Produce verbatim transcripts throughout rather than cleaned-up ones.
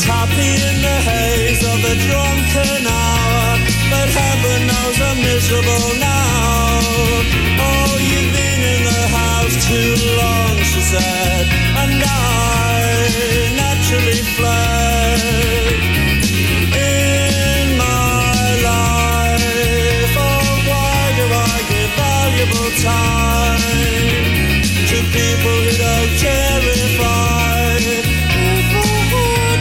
happy in the haze of the drunken hour, but heaven knows I'm miserable now. Oh, you've been in the house too long, she said, and I naturally fled. In my life, oh, why do I give valuable time to people who don't care if I, if I would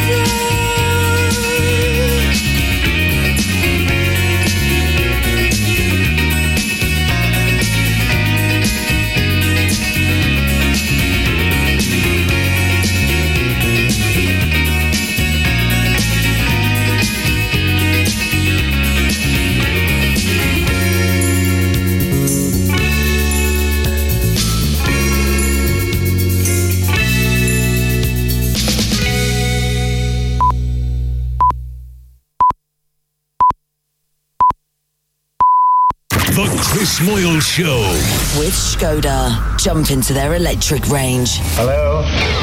The Chris Moyle Show. With Skoda. Jump into their electric range. Hello.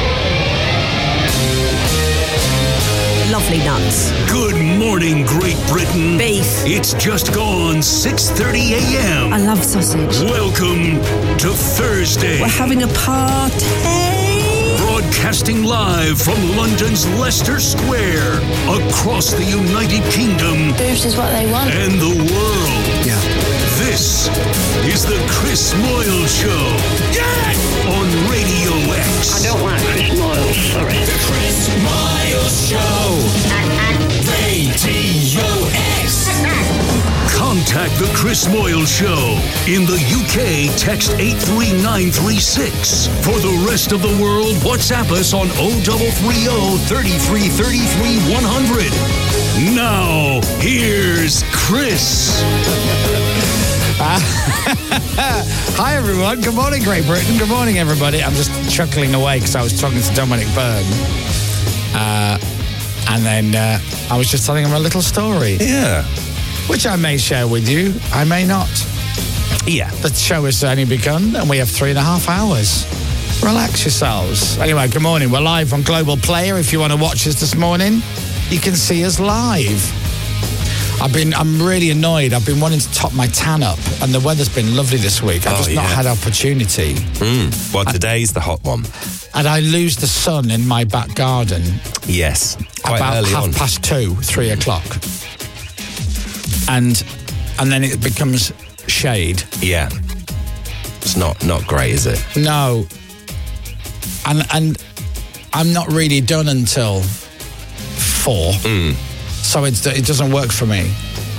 Lovely nuts. Good morning, Great Britain. Beef. It's just gone six thirty a.m. I love sausage. Welcome to Thursday. We're having a party. Broadcasting live from London's Leicester Square, across the United Kingdom. Boobs is what they want. And the world. Yeah. This is the Chris Moyle Show. Yes! On Radio X. I don't like Chris Moyle, sorry. The Chris Moyle Show. Radio X. Contact the Chris Moyle Show. In the U K, text eight three nine three six. For the rest of the world, WhatsApp us on oh three three oh, thirty-three thirty-three, one hundred. Now, here's Chris. Hi everyone, good morning Great Britain, good morning everybody. I'm just chuckling away because I was talking to Dominic Byrne uh, and then uh, I was just telling him a little story. Yeah. Which I may share with you, I may not. Yeah. The show has only begun and we have three and a half hours. Relax yourselves. Anyway, good morning. We're live on Global Player. If you want to watch us this morning, you can see us live. I've been, I'm really annoyed. I've been wanting to top my tan up, and the weather's been lovely this week. I've Oh, just not yeah. had opportunity. Mm. Well, today's the hot one. And I lose the sun in my back garden Yes. Quite about early half on. past two, three o'clock. And and then it becomes shade. Yeah. It's not, not great, is it? No. And and I'm not really done until four. Mm. So it's, it doesn't work for me.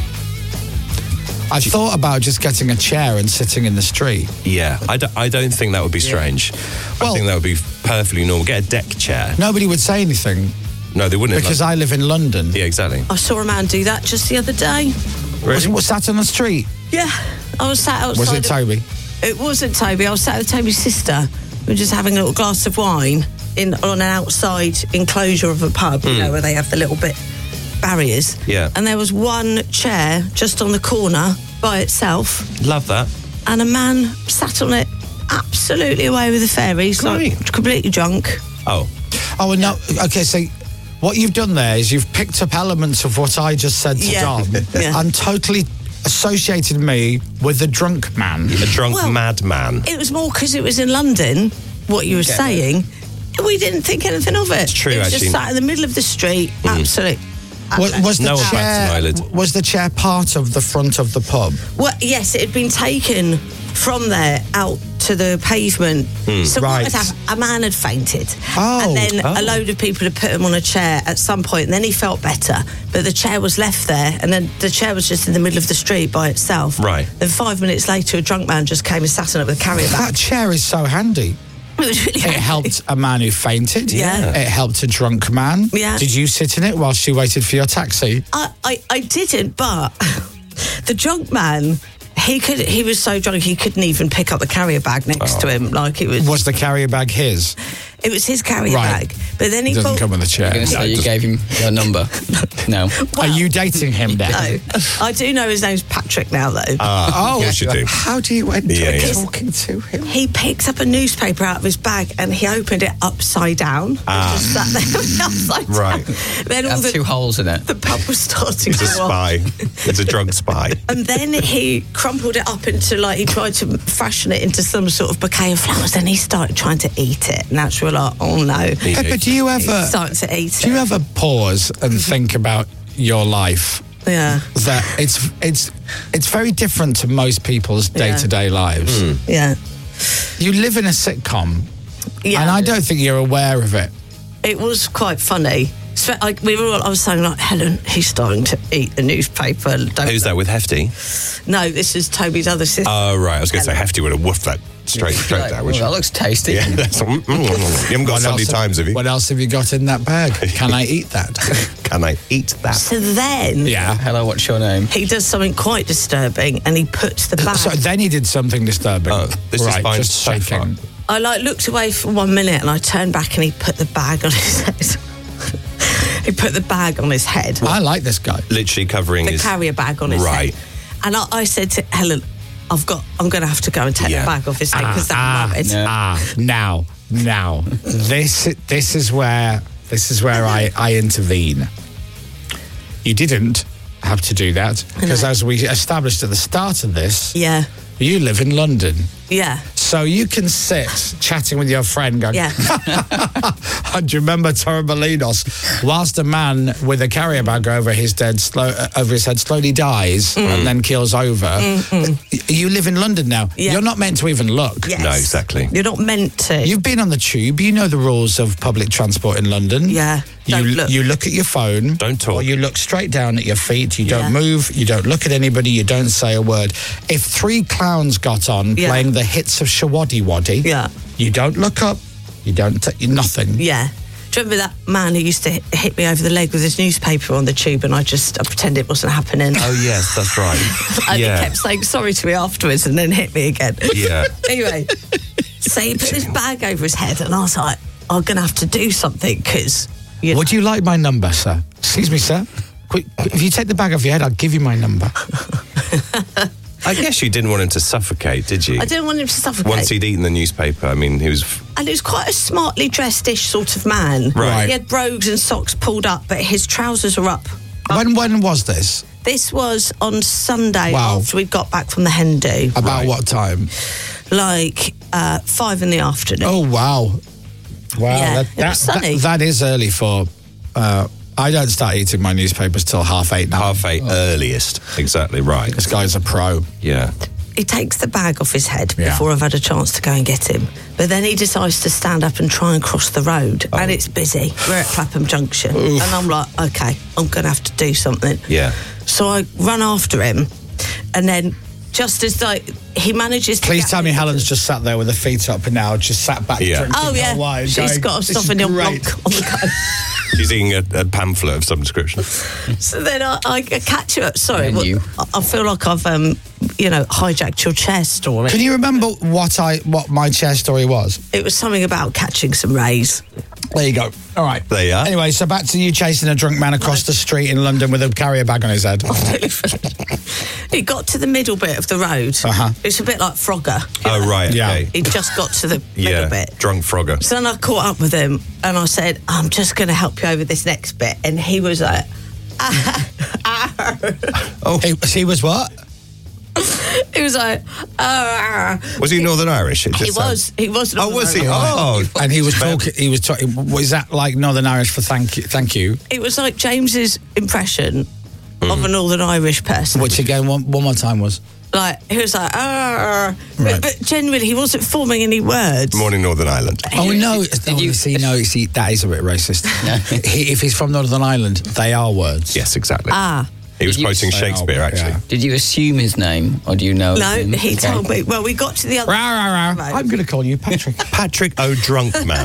I thought about just getting a chair and sitting in the street. Yeah. I, do, I don't think that would be strange. Well- I think that would be perfectly normal. Get a deck chair. Nobody would say anything No, they wouldn't. because like, I live in London. Yeah, exactly. I saw a man do that just the other day. Was, was that on the street? Yeah. I was sat outside. Was it of- Toby? It wasn't Toby. I was sat with Toby's sister. We were just having a little glass of wine in on an outside enclosure of a pub, you know, where they have the little bit barriers. Yeah. And there was one chair just on the corner by itself, Love that. and a man sat on it, absolutely away with the fairies, Great. like completely drunk. Oh. Oh, and no. Okay, so what you've done there is you've picked up elements of what I just said to Yeah. Dom Yeah. and totally associated me with the drunk man. A drunk Well, madman. It was more because it was in London, what you were Get it. saying. We didn't think anything of it. It's true, It was actually. just sat in the middle of the street, absolutely. Was, was the No one bats an chair eyelid. was the chair part of the front of the pub? Well, yes, it had been taken from there out to the pavement. So Right. what had happened? A man had fainted. Oh. And then Oh. a load of people had put him on a chair at some point, and then he felt better. But the chair was left there, and then the chair was just in the middle of the street by itself. Right. Then five minutes later, a drunk man just came and sat on it with a carrier That bag. chair is so handy. It was really It handy. helped a man who fainted. Yeah. It helped a drunk man. Yeah. Did you sit in it whilst you waited for your taxi? I, I, I didn't, but the drunk man, he could. He was so drunk he couldn't even pick up the carrier bag next to him. Like it was. Was the carrier bag his? It was his carrier Right. bag. But then he It doesn't pulled... come with a chair. I'm going to No, say it you doesn't. gave him your number. No. Are you dating him then? No. I do know his name's Patrick now, though. Ah, yes, you do. How do you end Yeah, up yeah. talking to him? He picked up a newspaper out of his bag and he opened it upside down. Ah. Just sat there upside Right. down. Then all Have the, two holes in it. the pub was starting He's a to rock. spy. He's a drug spy. And then he crumpled it up into, like, he tried to fashion it into some sort of bouquet of flowers. Then he started trying to eat it. And that's real like, oh no. Hey, but do you He's ever starting to eat do you it. ever pause and think about your life? Yeah. That it's it's it's very different to most people's Yeah. day to day lives. Yeah. You live in a sitcom, Yeah. and I don't think you're aware of it. It was quite funny. So, like, we were all, I was saying, like, Helen, he's starting to eat the newspaper. Don't Who's that with Hefty? No, this is Toby's other sister. Oh, right. I was going to say Hefty would have woofed that straight, straight Like, down. well, would that you? looks tasty. Yeah, that's, mm, mm, mm. You haven't got What Sunday else- Times, have you? What else have you got in that bag? Can I eat that? Can I eat that? So then Yeah. Hello, what's your name? he does something quite disturbing and he puts the bag. So then he did something disturbing. Oh, this is right, fine just so shaking. far. I like looked away for one minute and I turned back and he put the bag on his head. He put the bag on his head. I like this guy. Literally covering The his... carrier bag on his Right. head. And I, I said to Helen, I've got, I'm going to have to go and take Yeah. the bag off his head because that ah, rabbit. ah, now, now, this this is where this is where I, I intervene. You didn't have to do that because, No. as we established at the start of this, Yeah, you live in London, yeah, so you can sit chatting with your friend, going, yeah. "Do you remember Torremolinos?" Whilst a man with a carrier bag over his dead, slow, uh, over his head, slowly dies Mm. and then keels over. Y- You live in London now. Yeah. You're not meant to even look. Yes. No, exactly. You're not meant to. You've been on the tube. You know the rules of public transport in London. Yeah, You don't look. you look at your phone. Don't talk. Or you look straight down at your feet. You don't Yeah. move. You don't look at anybody. You don't say a word. If three clowns got on Yeah. playing the hits of Shawaddy Waddy, Yeah. you don't look up. You don't. T- nothing. Yeah. Do you remember that man who used to hit, hit me over the leg with his newspaper on the tube and I just I pretend it wasn't happening? Oh, yes, that's right. And yeah. he kept saying sorry to me afterwards and then hit me again. Yeah. Anyway, so he put this bag over his head and I was like, I'm going to have to do something because... You know, Would you like my number, sir? Excuse me, sir. Quick, if you take the bag off your head, I'll give you my number. I guess you didn't want him to suffocate, did you? I didn't want him to suffocate. Once he'd eaten the newspaper, I mean, he was... And he was quite a smartly dressed-ish sort of man. Right. He had brogues and socks pulled up, but his trousers were up. When when was this? This was on Sunday Wow. after we got back from the hen do. About Right. what time? Like uh, five in the afternoon. Oh, wow. Wow. Yeah, that, it that, was sunny. that- that is early for... Uh, I don't start eating my newspapers till half eight now. Half eight earliest. Exactly right. This guy's a pro. Yeah. He takes the bag off his head Yeah. before I've had a chance to go and get him. But then he decides to stand up and try and cross the road. Oh. And it's busy. We're at Clapham Junction. And I'm like, okay, I'm going to have to do something. Yeah. So I run after him. And then just as like he manages to... Please get tell me me- Helen's just sat there with her feet up and now just sat back Yeah. drinking Oh, yeah. her wine. She's going, got a "This is Sauvignon great." Blanc on the go. She's eating a, a pamphlet of some description. So then I, I catch him up. Sorry, And what- you. I I feel like I've, um, you know, hijacked your chair story. Can you remember what I what my chair story was? It was something about catching some rays. There you go. All right. There you are. Anyway, so back to you chasing a drunk man across the street in London with a carrier bag on his head. He got to the middle bit of the road. Uh-huh. It's a bit like Frogger. Oh, right. Yeah. Okay. He just got to the middle Yeah. bit. Drunk Frogger. So then I caught up with him and I said, I'm just going to help you over this next bit. And he was like, Oh, he, he was what? he was like, ah. Was he Northern Irish? It He just was. He was. Oh, was he? Northern Irish. Oh. And he was talking. He was talking. Was that like Northern Irish for thank you? Thank you. It was like James's impression of a Northern Irish person. Which again, one, one more time was. Like, he was like, ah. Right. But, but genuinely, he wasn't forming any words. Morning Northern Ireland. Oh no! Did you- oh, see, no, see, that is a bit racist. he, if he's from Northern Ireland, they are words. Yes, exactly. Ah. He was Did you quoting say- Shakespeare, oh, actually. yeah. Did you assume his name, or do you know? No, him? he Okay. told me. Well, we got to the other. Rah, rah, rah. Right. I'm going to call you Patrick. Patrick O'Drunk Man.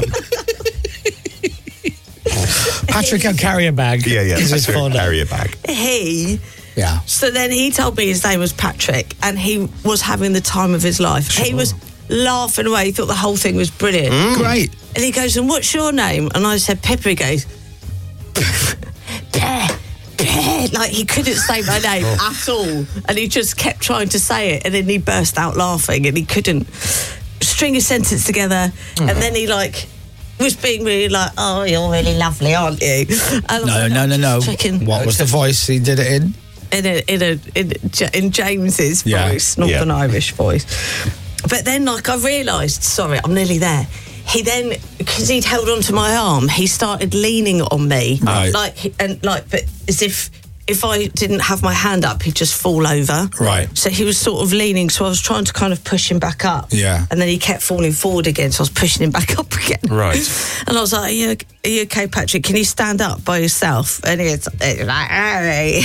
Patrick O'Carrier bag. yeah, yeah. Is his Patrick full name. Carrier bag. He. Yeah. So then he told me his name was Patrick, and he was having the time of his life. He was laughing away. He thought the whole thing was brilliant. Mm. Great. And he goes, and what's your name? And I said, Pippa. He goes, Pear, Pear. Like, he couldn't say my name Oh. at all. And he just kept trying to say it. And then he burst out laughing and he couldn't string a sentence together. Mm. And then he, like, was being really like, oh, you're really lovely, aren't you? And I was No, like, no, no, no. checking- What was the voice he did it in? in a in a in, J- in James's Yeah. voice, Northern Yeah. Irish voice. But then, like, I realised, sorry, I'm nearly there. He then, because he'd held onto my arm, he started leaning on me, Right. like, he- and like, but as if if I didn't have my hand up, he'd just fall over. Right. So he was sort of leaning. So I was trying to kind of push him back up. Yeah. And then he kept falling forward again. So I was pushing him back up again. Right. And I was like, are you, are you okay, Patrick? Can you stand up by yourself? And he was like, hey.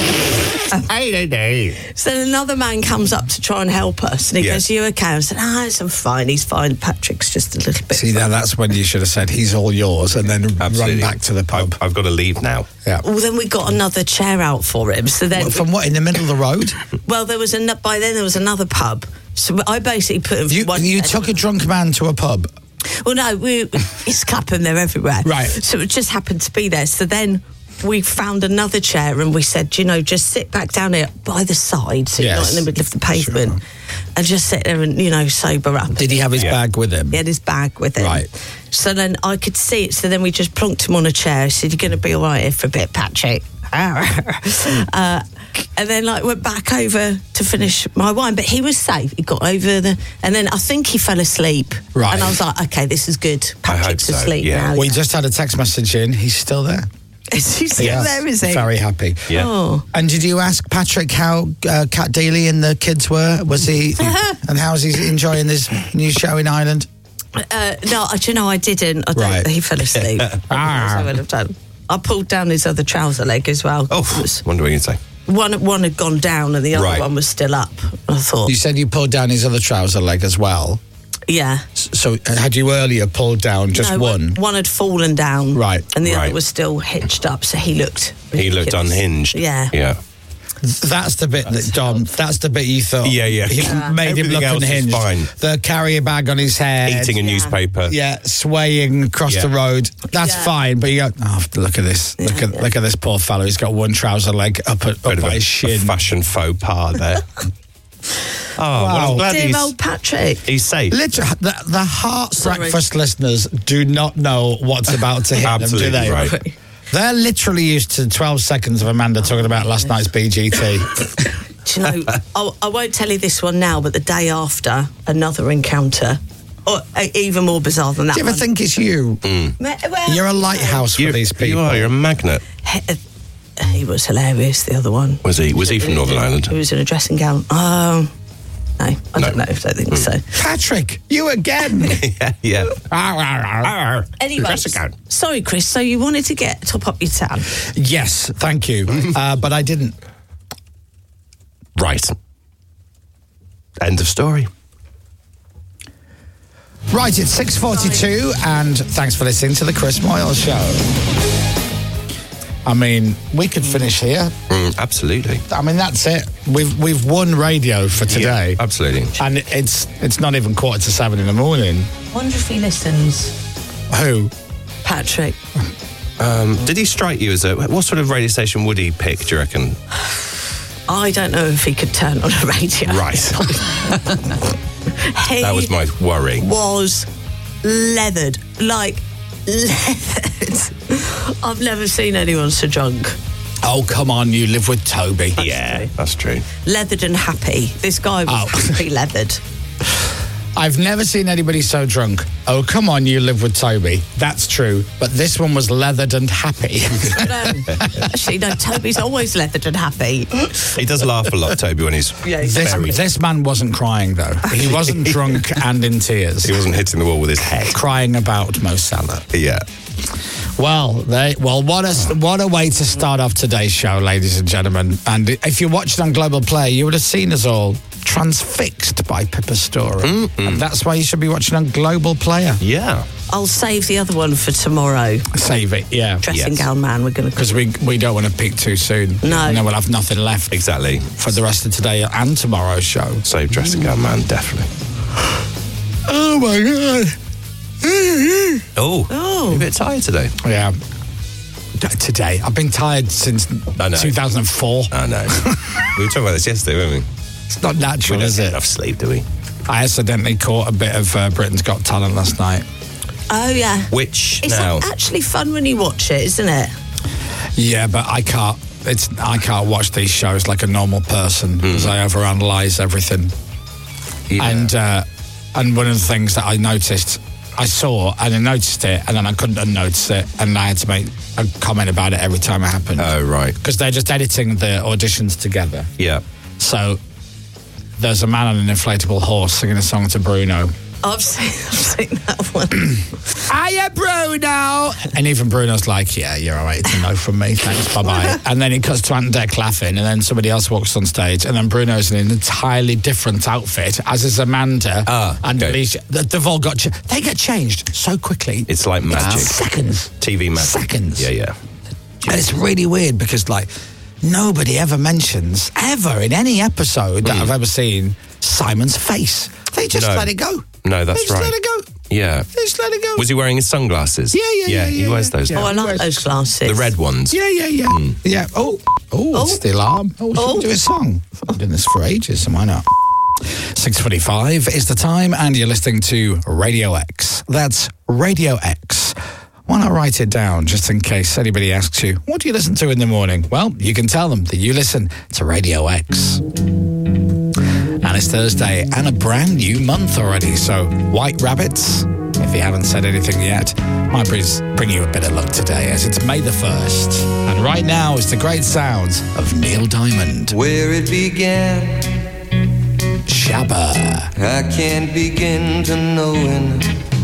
So then another man comes up to try and help us. And he Yeah. goes, are you okay? I said, ah, I'm fine. He's fine. Patrick's just a little bit. See, now that's when you should have said he's all yours and then Absolutely. run back to the pub. I've, I've got to leave now. Yeah. Well, then we got another chair out for him. So then, What, from what, in the middle of the road? well, there was an, by then there was another pub. So I basically put him. You, one, you took a drunk man to a pub. Well, no, we, it's clapping. They're everywhere. Right. So it just happened to be there. So then we found another chair and we said, you know, just sit back down here by the side, so you're not Yes. in the middle of the pavement, and just sit there and, you know, sober up. Did he have his Yeah. bag with him? He had his bag with him. Right. So then I could see it. So then we just plonked him on a chair. I said, you're going to be all right here for a bit, Patrick. uh, and then like went back over to finish my wine, but he was safe. He got over the, and then I think he fell asleep. Right. And I was like, okay, this is good. I hope Patrick's so, asleep yeah. now. We just had a text message in. He's still there. Is he still Yes. there? Is he? Very happy. Yeah. Oh. And did you ask Patrick how uh, Cat Dealey and the kids were? Was he, and how's he enjoying this new show in Ireland? Uh, no, do you know I didn't. I don't, Right. He fell asleep. Ah. I would have done. I pulled down his other trouser leg as well. Oh, It was- wonder what you'd say. one one had gone down and the other Right. one was still up. I thought, You said you pulled down his other trouser leg as well. yeah. S- So uh, had you earlier pulled down just No, one? One had fallen down. Right. And the Right. other was still hitched up, so he looked. He looked ridiculous. unhinged. Yeah. Yeah. That's the bit that Dom. That's the bit you thought. Yeah, yeah. He Yeah. made him Everything look else is unhinged. fine. The carrier bag on his head. Eating a newspaper. Yeah, swaying across Yeah. the road. That's Yeah. fine, but you go, oh, look at this. Look at look at this poor fellow. He's got one trouser leg up, at, Bit up of by a, his a shin. fashion faux pas there. Oh, well, Wow. I'm glad Dear he's, old Patrick. he's safe. Literally, the, the Heart Sorry. Breakfast listeners do not know what's about to hit them, do Absolutely they? right. They're literally used to twelve seconds of Amanda talking about last night's B G T. Do you know, I, I won't tell you this one now, but the day after, another encounter. Or uh, even more bizarre than that Do you ever one. think it's you? Me- well, You're a lighthouse for You, these people. you are, you're a magnet. he, he was hilarious, the other one. Was he? Was he from Northern Ireland? He was in a dressing gown. Um, no, I don't know if I think so. Patrick, you again. yeah, yeah. Anyway, Dressing gown. sorry, Chris. So you wanted to get top up your tan? Yes, thank you. Uh, but I didn't. Right. End of story. Right, it's six forty-two, and thanks for listening to the Chris Moyle Show. I mean, we could finish here. Mm, absolutely. I mean, that's it. We've we've won radio for today, Yeah, absolutely. and it's it's not even quarter to seven in the morning. Wonder if he listens. Who? Patrick. Um, did he strike you as a... What sort of radio station would he pick, do you reckon? I don't know if he could turn on a radio. Right. He That was my worry. was leathered, like leathered. I've never seen anyone so drunk. Oh, come on, you live with Toby. Yeah, that's true. Leathered and happy. This guy was Oh. happy leathered. I've never seen anybody so drunk. Oh, come on, you live with Toby. That's true. But this one was leathered and happy. No, actually, no, Toby's always leathered and happy. He does laugh a lot, Toby, when he's Yeah, he's this, very... this man wasn't crying, though. He wasn't drunk and in tears. He wasn't hitting the wall with his head. Crying about Mo Salah. Yeah. Well, they, well, what a what a way to start off today's show, ladies and gentlemen. And if you watched it on Global Play, you would have seen us all transfixed by Pippa's story. Mm-hmm. And that's why you should be watching on Global Player. Yeah. I'll save the other one for tomorrow. Save it, yeah. Dressing Yes. gown man, we're going to... Because we we don't want to peak too soon. No. And then we'll have nothing left Exactly. for the rest of today and tomorrow's show. So dressing gown man, definitely. Oh my God. Oh, Oh. you're a bit tired today. Yeah. D- Today. I've been tired since I know. two thousand four. I know. We were talking about this yesterday, weren't we? It's not natural, We don't is get it? enough sleep, do we? I accidentally caught a bit of uh, Britain's Got Talent last night. Oh, yeah. Which It's now? actually fun when you watch it, isn't it? Yeah, but I can't. It's I can't watch these shows like a normal person because I overanalyze everything. Yeah. And uh, and one of the things that I noticed, I saw and I noticed it, and then I couldn't unnotice it, and I had to make a comment about it every time it happened. Oh, right. Because they're just editing the auditions together. Yeah. So there's a man on an inflatable horse singing a song to Bruno. I've seen, I've seen that one. Hiya, Bruno! And even Bruno's like, yeah, you're all right. It's a no from me. Thanks, bye-bye. And then he cuts to Ant Deck laughing, and then somebody else walks on stage, and then Bruno's in an entirely different outfit, as is Amanda. Ah, and okay. Alicia. Th- They've all got... Ch- they get changed so quickly. It's like magic. Seconds. T V magic. Seconds. Yeah, yeah. And it's really weird because, like, nobody ever mentions, ever, in any episode that I've ever seen, Simon's face. They just No. let it go. No, that's they just right. let it go. Yeah. They just let it go. Was he wearing his sunglasses? Yeah, yeah, yeah, he yeah, wears yeah. those. Yeah. Oh, I like Where's- those glasses. The red ones. Yeah, yeah, yeah. Yeah. Oh, oh, it's the alarm. Oh, we should Oh. do a song. I've been doing this for ages, so why not? six twenty-five is the time, and you're listening to Radio X. That's Radio X. Why not write it down, just in case anybody asks you, what do you listen to in the morning? Well, you can tell them that you listen to Radio X. And it's Thursday, and a brand new month already, so White Rabbits, if you haven't said anything yet, might bring bring you a bit of luck today, as it's May the first. And right now is the great sounds of Neil Diamond. Where it began, Shabba. I can't begin to knowing,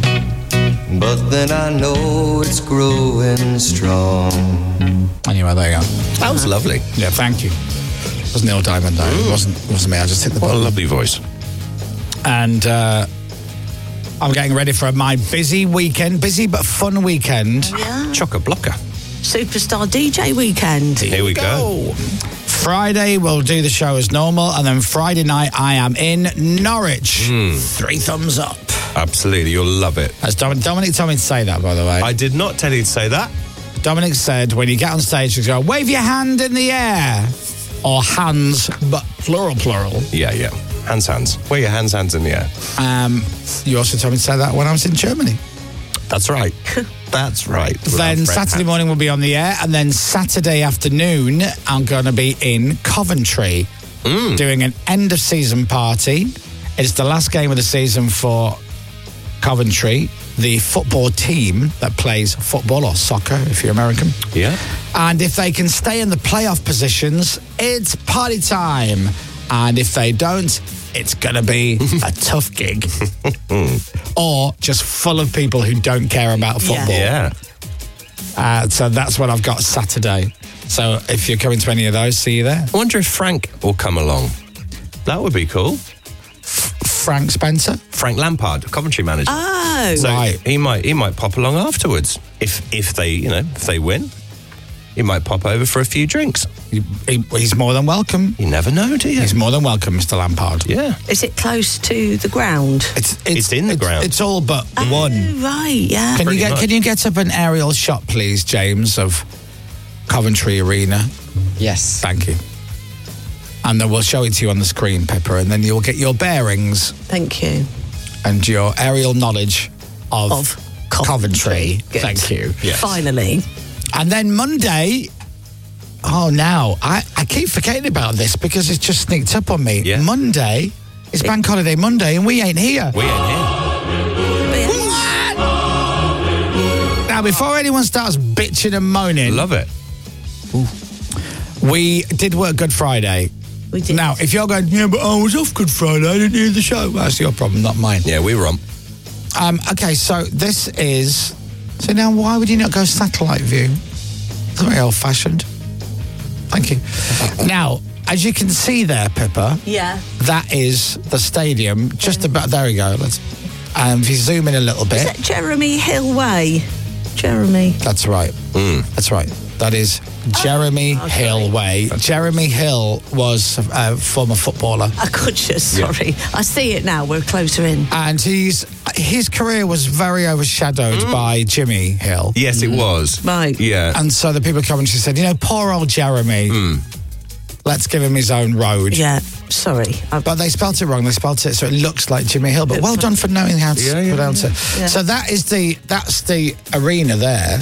but then I know it's growing strong. Anyway, there you go. That was lovely. Yeah, thank you. It was Neil Diamond, though. It wasn't, it wasn't me. I just hit the What a button. lovely voice. And uh, I'm getting ready for my busy weekend, busy but fun weekend. Yeah. Chock-a-blocker. Superstar D J weekend. Here we go. Friday, we'll do the show as normal, and then Friday night, I am in Norwich. Three thumbs up. Absolutely. You'll love it. As Dominic, Dominic told me to say that, by the way. I did not tell you to say that. Dominic said when you get on stage, you go, wave your hand in the air. Or hands, but plural, plural. Yeah, yeah. Hands, hands. Where your hands, hands in the air. Um, you also told me to say that when I was in Germany. That's right. That's right. With our Then friend Saturday Hans. morning we'll be on the air, and then Saturday afternoon I'm going to be in Coventry doing an end of season party. It's the last game of the season for Coventry, the football team that plays football or soccer if you're American. Yeah. And if they can stay in the playoff positions, it's party time. And if they don't, it's going to be a tough gig. Or just full of people who don't care about football. Yeah. Uh, so that's what I've got Saturday. So if you're coming to any of those, see you there. I wonder if Frank will come along. That would be cool. Frank Spencer. Frank Lampard, Coventry manager. Oh. So Right. he might he might pop along afterwards if if they you know if they win. He might pop over for a few drinks. He, he, he's more than welcome. You never know, do you? He's more than welcome, Mister Lampard. Yeah. Is it close to the ground? It's, It's in the ground. It's all but one. Oh, right, yeah. Can you Pretty get much. Can you get up an aerial shot, please, James, of Coventry Arena? Yes. Thank you. And then we'll show it to you on the screen, Pippa, and then you'll get your bearings Thank you. and your aerial knowledge of, Of Coventry. Good. Thank you. Finally. And then Monday. Oh, now I, I keep forgetting about this because it's just sneaked up on me. Yeah. Monday. It's Bank Holiday Monday, and we ain't here. We ain't here. Now, before anyone starts bitching and moaning, Love it. we did work Good Friday. We did. Now, if you're going, yeah, but I was off Good Friday, I didn't hear the show. Well, that's your problem, not mine. Yeah, we were on. Um, okay, so this is. So now, why would you not go satellite view? It's very old fashioned. Thank you. Now, as you can see there, Pippa, Yeah. that is the stadium. Just about. There we go. Let's. Um, if you zoom in a little Is bit. that Jeremy Hill Way? Jeremy. That's right. That's right. That is Jeremy Oh, Hill Way. Jeremy Hill was a former footballer. I could just, sorry. I see it now. We're closer in. And he's his career was very overshadowed by Jimmy Hill. Yes, it was. Right. Yeah. And so the people come and she said, you know, poor old Jeremy, let's give him his own road. Yeah, sorry. I- But they spelt it wrong. They spelt it so it looks like Jimmy Hill. But well done for knowing how to Yeah, yeah, pronounce it. Yeah. So that is the that's the arena there,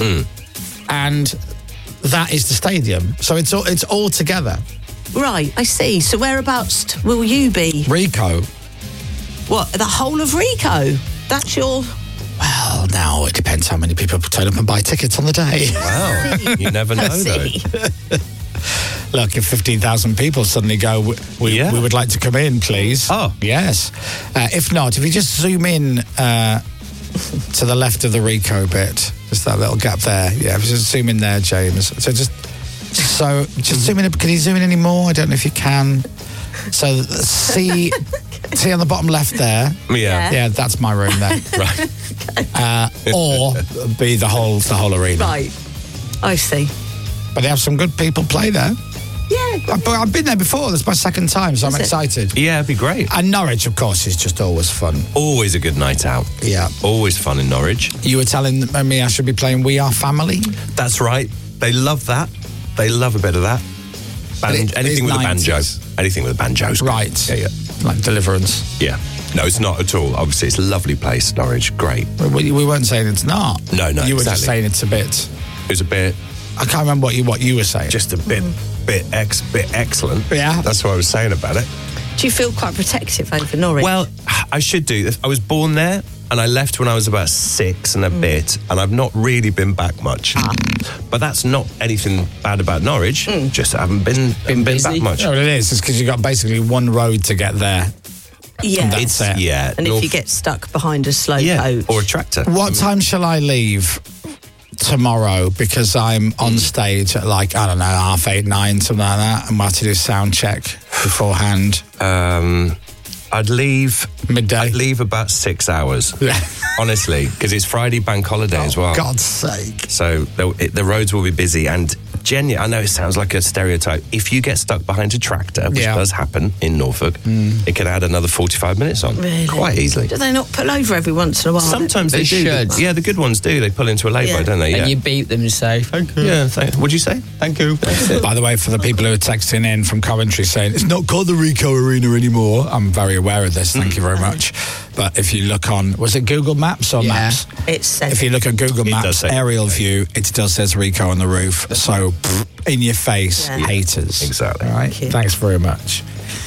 and that is the stadium. So it's all it's all together. Right, I see. So whereabouts t- will you be? Rico. What, the whole of Rico? That's your... Well, now it depends how many people turn up and buy tickets on the day. Wow. You never know, I though. see. Look, if fifteen thousand people suddenly go, we, we, Yeah. we would like to come in, please. Oh. Yes. Uh, if not, if you just zoom in uh, to the left of the Rico bit, just that little gap there. Yeah, if you just zoom in there, James. So just, so just zoom in. Can you zoom in any more? I don't know if you can. So see, see on the bottom left there. Yeah. Yeah, that's my room there. Right. Uh, or be the whole the whole arena. Right, I see. But they have some good people play there. Yeah, I- But I've been there before. That's my second time, so I'm Is it? excited. Yeah, it'd be great. And Norwich, of course, is just always fun. Always a good night out. Yeah. Always fun in Norwich. You were telling me I should be playing We Are Family. That's right. They love that. They love a bit of that. Ban- it- anything it's with a banjo. nineties. Anything with a banjo's good. Right. Yeah, yeah. Like Deliverance. Yeah. No, it's not at all. Obviously, it's a lovely place, Norwich. Great. We, we weren't saying it's not. No, no, You were just exactly. saying it's a bit. It was a bit, I can't remember what you what you were saying. just a bit, bit ex, bit excellent. Yeah. That's what I was saying about it. do you feel quite protective over Norwich? Well, I should do. I was born there, and I left when I was about six and a bit, and I've not really been back much. But that's not anything bad about Norwich. Just haven't been been, been busy? back much. No, it is. It's because you've got basically one road to get there. yeah. That's it. Yeah. And if North- you get stuck behind a slow yeah, coach... or a tractor. What time shall I leave tomorrow? Because I'm on stage at like, I don't know, half eight, nine, something like that. And we'll have to do sound check beforehand. Um, I'd leave Midday. I'd leave about six hours. Yeah. Honestly, because it's Friday bank holiday as well. God's sake. So the, it, the roads will be busy. And genuinely, I know it sounds like a stereotype. If you get stuck behind a tractor, which Yeah. does happen in Norfolk, it can add another forty-five minutes on Really? quite easily. Do they not pull over every once in a while? Sometimes they, They do. should. Yeah, the good ones do. They pull into a lay-by, Yeah. don't they? Yeah. And you beat them and say, thank you. yeah. Thank, what'd you say? Thank you. By the way, for the people who are texting in from Coventry saying it's not called the Rico Arena anymore, I'm very aware of this. Thank you very much. But if you look on, was it Google Maps or Yeah. Maps? It says... If you look at Google It does Maps say- aerial view, it still says Rico on the roof. So pff, in your face, Yeah. haters. Exactly. All right. Thank you. Thanks very much.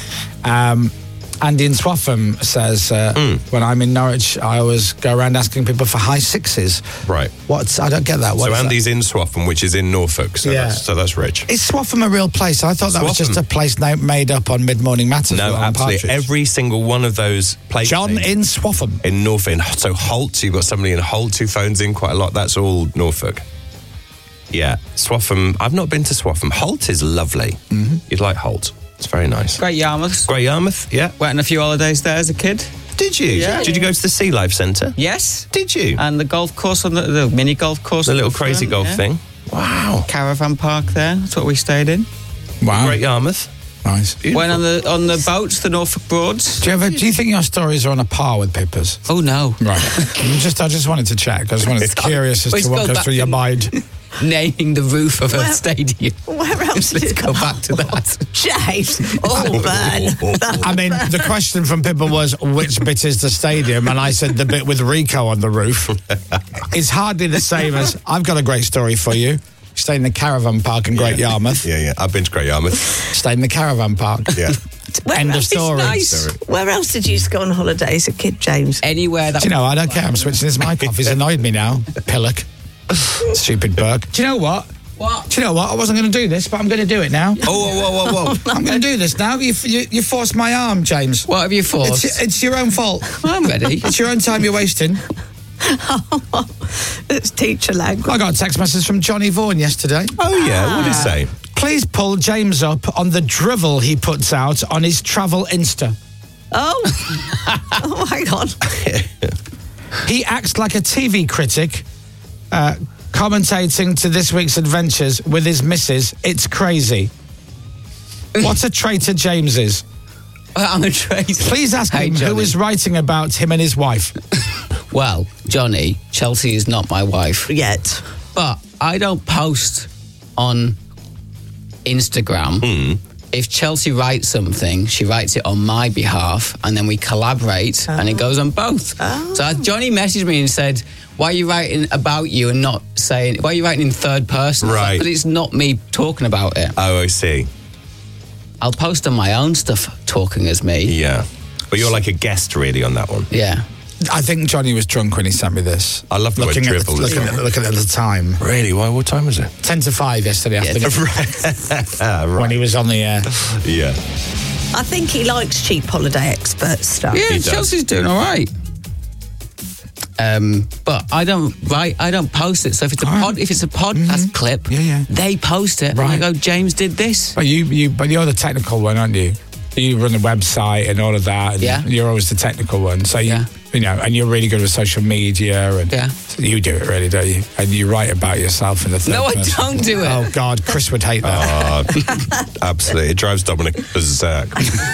Um, Andy in Swaffham says, uh, when I'm in Norwich, I always go around asking people for high sixes. Right. What's I don't get that. What So is that? Andy's in Swaffham, which is in Norfolk. So, Yeah. that's, so that's rich. Is Swaffham a real place? I thought that was just a Swaffham. place na- made up on Mid Morning Matters. No, with Alan absolutely. Partridge. Every single one of those places. John in Swaffham. in Norfolk. So Holt, you've got somebody in Holt who phones in quite a lot. That's all Norfolk. Yeah, Swaffham. I've not been to Swaffham. Holt is lovely. Mm-hmm. You'd like Holt. It's very nice. Great Yarmouth. Great Yarmouth. Yeah. Went on a few holidays there as a kid. Did you? Yeah. Did you go to the Sea Life Centre? Yes. Did you? And the golf course on the, the mini golf course. the on little the crazy front, golf yeah. thing. Wow. Caravan park there. That's what we stayed in. Wow. Great Yarmouth. Nice. Beautiful. Went on the on the boats, the Norfolk Broads. Do you ever? Do you think your stories are on a par with Pippa's? Oh no. Right. I'm just, I just wanted to check. I just wanted to curious as Let's to what go goes back through your and- mind. Naming the roof of a Well- stadium. Where else did Let's it go come back to that. James. Oh, burn. I mean, the question from Pippa was, which bit is the stadium? And I said, the bit with Rico on the roof. It's hardly the same as, I've got a great story for you. Stay in the caravan park in Great Yarmouth. Yeah, yeah. I've been to Great Yarmouth. Stay in the caravan park. Yeah. Where End of else is story. nice? Where else did you used to go on holiday as a kid, James? Anywhere that Do you know, I don't care. I'm switching this mic off. He's annoyed me now. Pillock. Stupid Burke. Do you know what? What? Do you know what? I wasn't going to do this, but I'm going to do it now. Oh, whoa, whoa, whoa, whoa. I'm going to do this now. You, you, you forced my arm, James. What have you forced? It's, it's your own fault. I'm ready. It's your own time you're wasting. It's teacher language. I got a text message from Johnny Vaughan yesterday. Oh, yeah. What did he say? Please pull James up on the drivel he puts out on his travel Insta. Oh. oh, hang on. He acts like a T V critic, uh, commentating to this week's adventures with his missus. It's crazy. What's a traitor James is? I'm a traitor. Please ask Hey, him Johnny. who is writing about him and his wife. Well, Johnny, Chelsea is not my wife. Yet. But I don't post on Instagram. Hmm. If Chelsea writes something, she writes it on my behalf, and then we collaborate, and it goes on both. Oh. So Johnny messaged me and said, why are you writing about you and not saying, why are you writing in third person? Right. But it's not me talking about it. Oh, I see. I'll post on my own stuff talking as me. Yeah. But you're like a guest, really, on that one. Yeah. I think Johnny was drunk when he sent me this. I love the word looking at dribble the, as looking, well. at, looking at the time. Really? Why? What time was it? Ten to five yesterday Yeah, afternoon. Ah, right. When he was on the air. Yeah. I think he likes cheap holiday expert stuff. Yeah, He does. Chelsea's doing all right. Um, but I don't write. I don't post it. So if it's a All right. pod, if it's a podcast clip, Yeah, yeah. they post it. Right. And I go, James did this. But you, you, but you're the technical one, aren't you? You run the website and all of that. And Yeah. You're always the technical one. So you, Yeah. you know, and you're really good with social media. And Yeah. so you do it really, don't you? And you write about yourself in the third No, I person. don't do it. Oh God, Chris would hate that. Oh, absolutely. It drives Dominic berserk.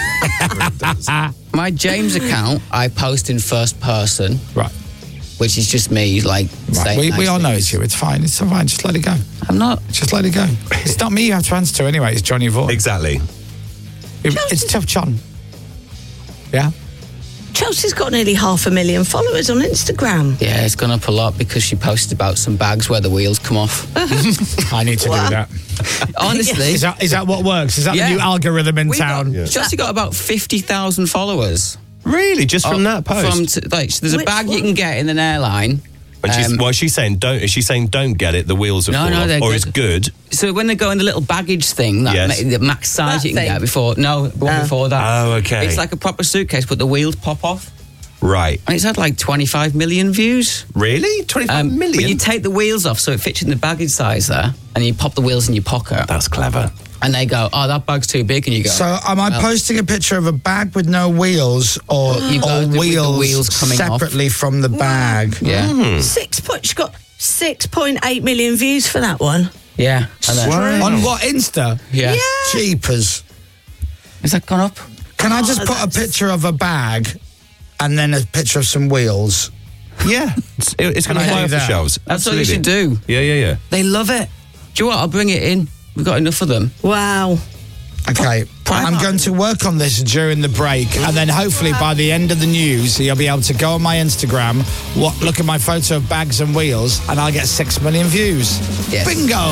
My James account, I post in first person, Right. which is just me, like Right. saying We, nice we all know things. it's you. It's fine. It's all fine. Just let it go. I'm not. Just let it go. It's not me you have to answer to anyway. It's Johnny Vaughan. Exactly. It- it's tough, John. Yeah. Chelsea's got nearly half a million followers on Instagram. Yeah, it's gone up a lot because she posted about some bags where the wheels come off. I need to Wow. do that. Honestly, Is that is that what works? Is that Yeah. the new algorithm in we town? got, Chelsea got about fifty thousand followers. Really? Just from Oh, that post? From t- like, there's a Which bag you one? can get in an airline. and she's, um, well, she's saying don't. Is she saying don't get it? The wheels are No, fall no, off, they're or good. it's good. So when they go in the little baggage thing, that Yes. ma- the max size That you can thing? get before, no, the one Oh. before that. Oh, okay. It's like a proper suitcase, but the wheels pop off. Right. And it's had like twenty-five million views. Really? Twenty-five Um, million. But you take the wheels off so it fits in the baggage size there, and you pop the wheels in your pocket. That's clever. And they go, oh, that bag's too big, and you go. So am I well, posting a picture of a bag with no wheels or, You've got or to do with the wheels, wheels coming off. separately from the bag? Yeah, Hmm. Six point, she got six point eight million views for that one. yeah. And then- Wow. On what, Insta? Yeah. Jeepers. Has that gone up? Can I just Oh, put a that's- picture of a bag and then a picture of some wheels? Yeah. It's, it's Can going to I fly do off the that? shelves. That's what you should Absolutely. do. Yeah, yeah, yeah. They love it. Do you know what? I'll bring it in. We've got enough of them. Wow. Okay, I'm going to work on this during the break, and then hopefully by the end of the news, you'll be able to go on my Instagram, what, look at my photo of bags and wheels, and I'll get six million views. Yes. Bingo!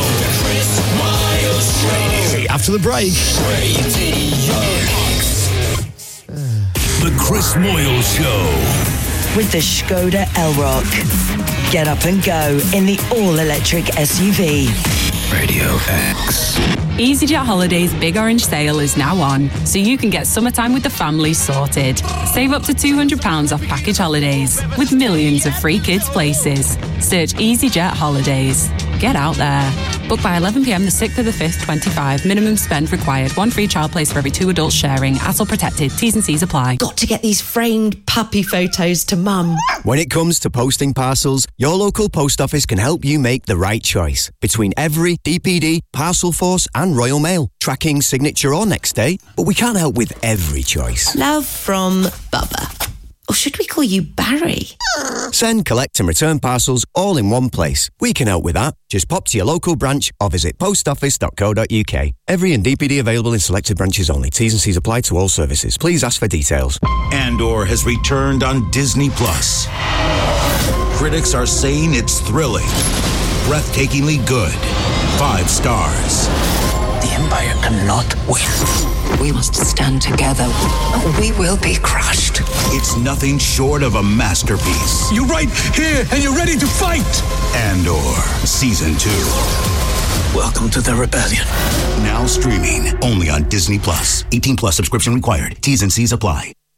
After the break. The Chris Moyle Show. With the Skoda Elrock. Get up and go in the all-electric S U V. Radio X. EasyJet Holidays Big Orange Sale is now on, so you can get summertime with the family sorted. Save up to two hundred pounds off package holidays, with millions of free kids places. Search EasyJet Holidays. Get out there. Book by eleven p.m. the sixth of the fifth, twenty-five. Minimum spend required. One free child place for every two adults sharing. Hassle protected. T's and C's apply. Got to get these framed puppy photos to mum. When it comes to posting parcels, your local post office can help you make the right choice between Every, D P D, Parcel Force and Royal Mail. Tracking, signature or next day, but we can't help with every choice. Love from Bubba. Or should we call you Barry? Send, collect and return parcels all in one place. We can help with that. Just pop to your local branch or visit post office dot co dot uk. Every and D P D available in selected branches only. T's and C's apply to all services. Please ask for details. Andor has returned on Disney Plus. Critics are saying it's thrilling, breathtakingly good. Five stars. The Empire cannot win. We must stand together. We will be crushed. It's nothing short of a masterpiece. You're right here and you're ready to fight. Andor, Season two. Welcome to the rebellion. Now streaming only on Disney Plus. eighteen plus subscription required. T's and C's apply.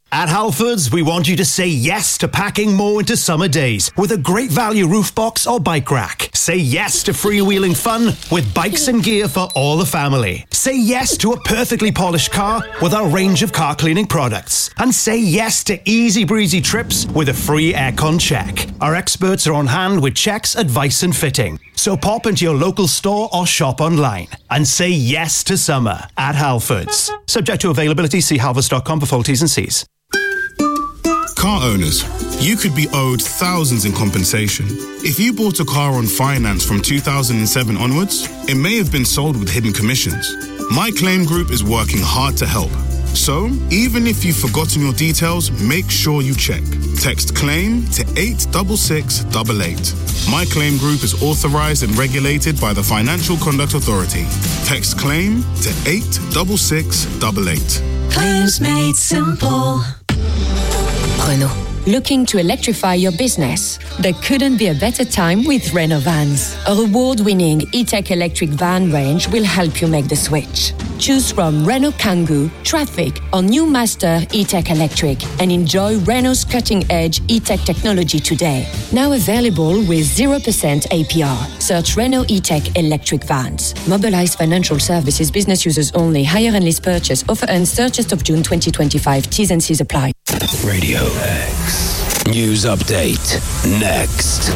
At Halfords, we want you to say yes to packing more into summer days with a great value roof box or bike rack. Say yes to freewheeling fun with bikes and gear for all the family. Say yes to a perfectly polished car with our range of car cleaning products. And say yes to easy breezy trips with a free aircon check. Our experts are on hand with checks, advice and fitting. So pop into your local store or shop online and say yes to summer at Halfords. Subject to availability, see halfords dot com for full T's and C's. Car owners, you could be owed thousands in compensation. If you bought a car on finance from two thousand seven onwards, it may have been sold with hidden commissions. My Claim Group is working hard to help. So, even if you've forgotten your details, make sure you check. Text CLAIM to eight six six eight eight. My Claim Group is authorized and regulated by the Financial Conduct Authority. Text CLAIM to eight six six eight eight. Claims made simple. Renault. Looking to electrify your business? There couldn't be a better time with Renault Vans. Our award-winning e-tech electric van range will help you make the switch. Choose from Renault Kangoo, Traffic, or new Master e-tech electric and enjoy Renault's cutting-edge e-tech technology today. Now available with zero percent A P R. Search Renault e-tech electric vans. Mobilize Financial Services, business users only. Hire and lease purchase. Offer ends thirtieth of June twenty twenty-five. T's and C's apply. Radio X. News update next.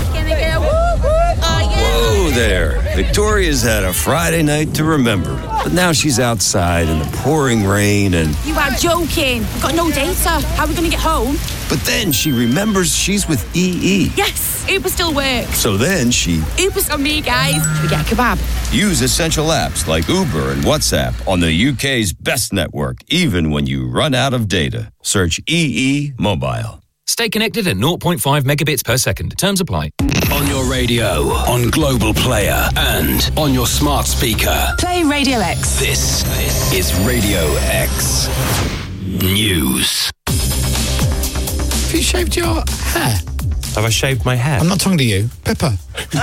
Whoa there. Victoria's had a Friday night to remember. But now she's outside in the pouring rain and... You are joking. I've got no data. How are we going to get home? But then she remembers she's with E E. Yes, Uber still works. So then she... Uber's on me, guys. We get a kebab. Use essential apps like Uber and WhatsApp on the U K's best network, even when you run out of data. Search E E Mobile. Stay connected at zero point five megabits per second. Terms apply. On your radio, on Global Player, and on your smart speaker. Play Radio X. This is Radio X News. Have you shaved your hair? Have I shaved my hair? I'm not talking to you. Pippa.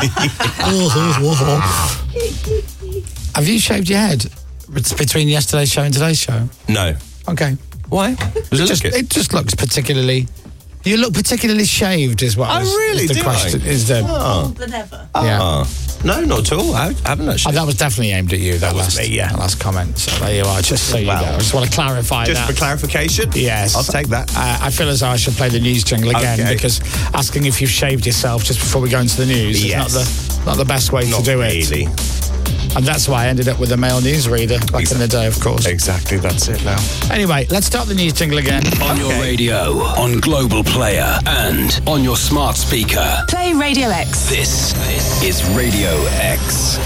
Have you shaved your head between yesterday's show and today's show? No. Okay. Why? Does it, just, look it just looks particularly... You look particularly shaved as well. Oh, is, really? Is the Do question. I? Is the, oh. Than ever. Yeah. Oh. No, not at all. I haven't actually. Oh, that was definitely aimed at you, that, that last, was me, yeah. that last comment. So there you are, just so you well, know. I just want to clarify just that. Just for clarification? Yes. I'll take that. Uh, I feel as though I should play the news jingle again okay. because asking if you've shaved yourself just before we go into the news yes. is not the, not the best way not to do really. it. And that's why I ended up with a male newsreader back exactly. in the day, of course. Exactly, that's it now. Anyway, let's start the news jingle again. On okay. your radio, on Global Player, and on your smart speaker. Play Radio X. This is Radio X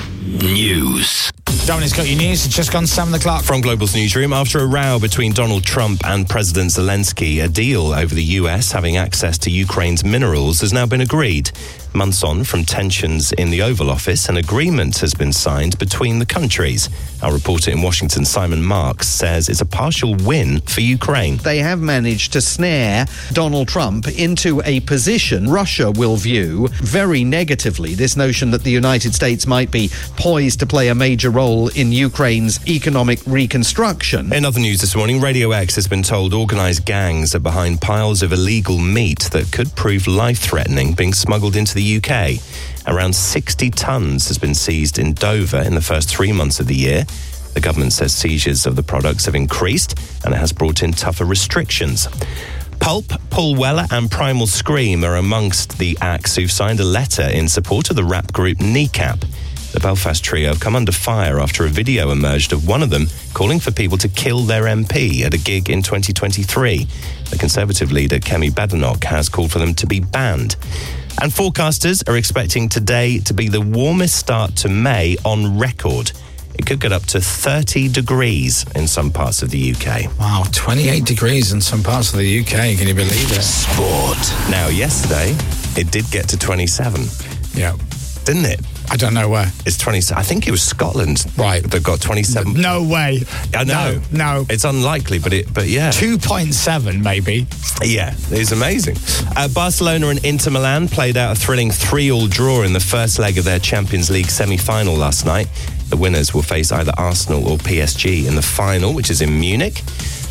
News. Dominic's got your news. It's just gone seven o'clock. From Global's newsroom, after a row between Donald Trump and President Zelensky, a deal over the U S having access to Ukraine's minerals has now been agreed. Months on from tensions in the Oval Office, an agreement has been signed between the countries. Our reporter in Washington, Simon Marks, says it's a partial win for Ukraine. They have managed to snare Donald Trump into a position Russia will view very negatively. This notion that the United States might be poised to play a major role in Ukraine's economic reconstruction. In other news this morning, Radio X has been told organised gangs are behind piles of illegal meat that could prove life-threatening being smuggled into the U K. Around sixty tonnes has been seized in Dover in the first three months of the year. The government says seizures of the products have increased and it has brought in tougher restrictions. Pulp, Paul Weller and Primal Scream are amongst the acts who've signed a letter in support of the rap group Kneecap. The Belfast trio have come under fire after a video emerged of one of them calling for people to kill their M P at a gig in twenty twenty-three. The Conservative leader, Kemi Badenoch, has called for them to be banned. And forecasters are expecting today to be the warmest start to May on record. It could get up to thirty degrees in some parts of the U K. Wow, twenty-eight degrees in some parts of the U K. Can you believe it? Sport. Now, yesterday, it did get to twenty-seven. Yeah. Didn't it? I don't know where. It's twenty. I think it was Scotland, right? That got twenty-seven. No way. I know. No, no. It's unlikely, but it. But yeah, two point seven maybe. Yeah, it's amazing. Uh, Barcelona and Inter Milan played out a thrilling three-all draw in the first leg of their Champions League semi-final last night. The winners will face either Arsenal or P S G in the final, which is in Munich.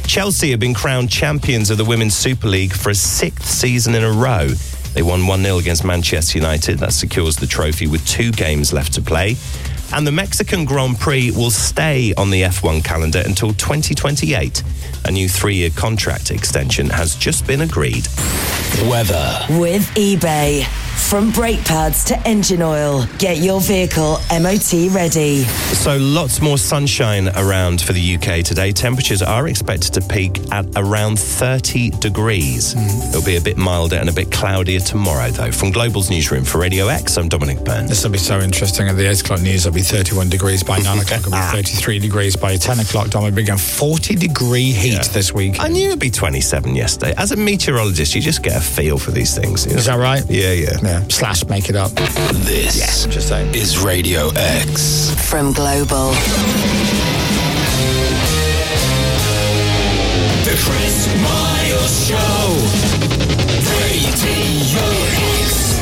Chelsea have been crowned champions of the Women's Super League for a sixth season in a row. They won one nil against Manchester United. That secures the trophy with two games left to play. And the Mexican Grand Prix will stay on the F one calendar until twenty twenty-eight. A new three-year contract extension has just been agreed. Weather. With eBay. From brake pads to engine oil, get your vehicle M O T ready. So lots more sunshine around for the U K today. Temperatures are expected to peak at around thirty degrees. Mm. It'll be a bit milder and a bit cloudier tomorrow, though. From Global's newsroom for Radio X, I'm Dominic Byrne. This will be so interesting. At the eight o'clock news, it'll be thirty-one degrees by nine o'clock. It'll be thirty-three degrees by ten o'clock. Dom, we're going forty degree heat yeah. this week. I knew it'd be twenty-seven yesterday. As a meteorologist, you just get a feel for these things. You know? Is that right? Yeah, yeah. Yeah. Slash make it up. This yeah, just saying. is Radio X. From Global. The Chris Miles Show. Radio X.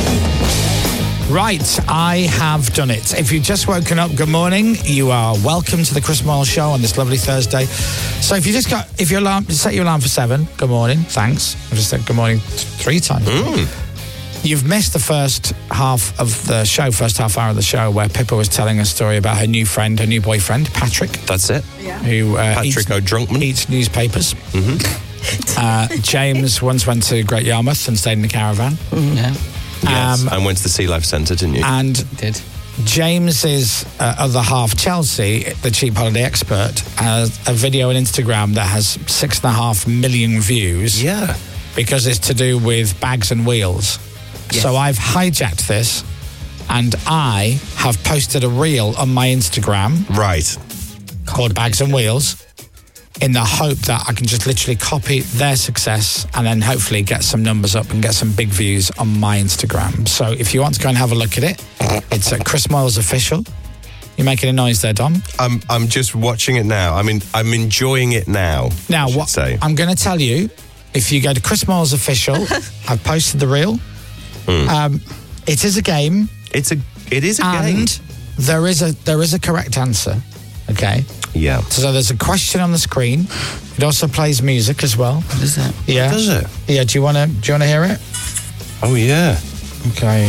Right, I have done it. If you've just woken up, good morning. You are welcome to the Chris Miles Show on this lovely Thursday. So if you just got, if your alarm, set your alarm for seven, good morning, thanks. I've just said good morning three times. Mm. You've missed the first half of the show, first half hour of the show, where Pippa was telling a story about her new friend, her new boyfriend, Patrick. That's it. Yeah. Who uh, Patrick eats, O'Drunkman. eats newspapers. Mm-hmm. uh, James once went to Great Yarmouth and stayed in the caravan. Mm-hmm. Yeah. Yes, Um, and went to the Sea Life Centre, didn't you? And did. James's uh, other half, Chelsea, the cheap holiday expert, has a video on Instagram that has six and a half million views. Yeah. Because it's to do with bags and wheels. Yes. So I've hijacked this and I have posted a reel on my Instagram. Right. Called Bags and Wheels, in the hope that I can just literally copy their success and then hopefully get some numbers up and get some big views on my Instagram. So if you want to go and have a look at it, it's at Chris Miles Official. You're making a noise there, Dom. I'm I'm just watching it now. I mean, I'm enjoying it now. Now, what say. I'm going to tell you, if you go to Chris Miles Official, I've posted the reel. Mm. Um, it is a game. It's a. It is a game. And there is a there is a correct answer. Okay. Yeah. So there's a question on the screen. It also plays music as well. What is that? Yeah. Does it? Yeah. Do you want to? Do you want to hear it? Oh yeah. Okay.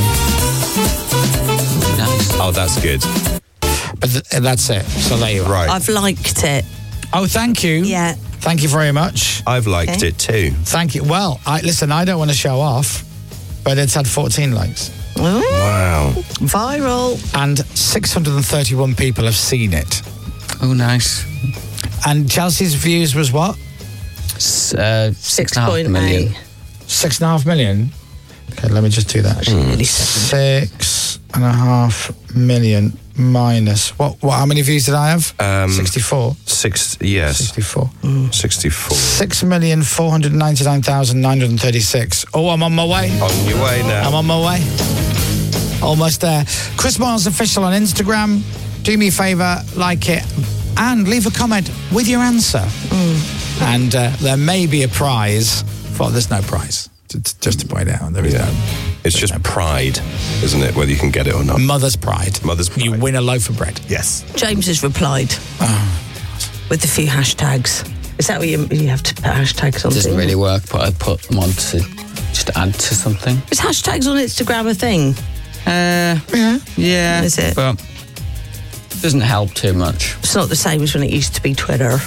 Nice. Oh, that's good. But th- that's it. So there you are. Right. I've liked it. Oh, thank you. Yeah. Thank you very much. I've liked Okay. it too. Thank you. Well, I listen. I don't want to show off, but it's had fourteen likes. Wow. Viral. And six hundred thirty-one people have seen it. Oh, nice. And Chelsea's views was what? S- uh, six and a half million. Six and a half million? Okay, let me just do that. Mm. Six and a half million minus what? What? How many views did I have? Um, Sixty-four. Six. Yes. Sixty-four. Sixty-four. Six million four hundred ninety-nine thousand nine hundred thirty-six. Oh, I'm on my way. On your way now. I'm on my way. Almost there. Chris Miles Official on Instagram. Do me a favour, like it, and leave a comment with your answer. Mm. And uh, there may be a prize. Well, there's no prize. Just to point out, there is yeah. no. It's just no pride, isn't it? Whether you can get it or not. Mother's pride. Mother's pride. You win a loaf of bread. Yes. James has replied Oh. with a few hashtags. Is that what you, you have to put hashtags on? It doesn't things? really work, but I put them on to just add to something. Is hashtags on Instagram a thing? Uh, yeah. Yeah. Is it? But it doesn't help too much. It's not the same as when it used to be Twitter.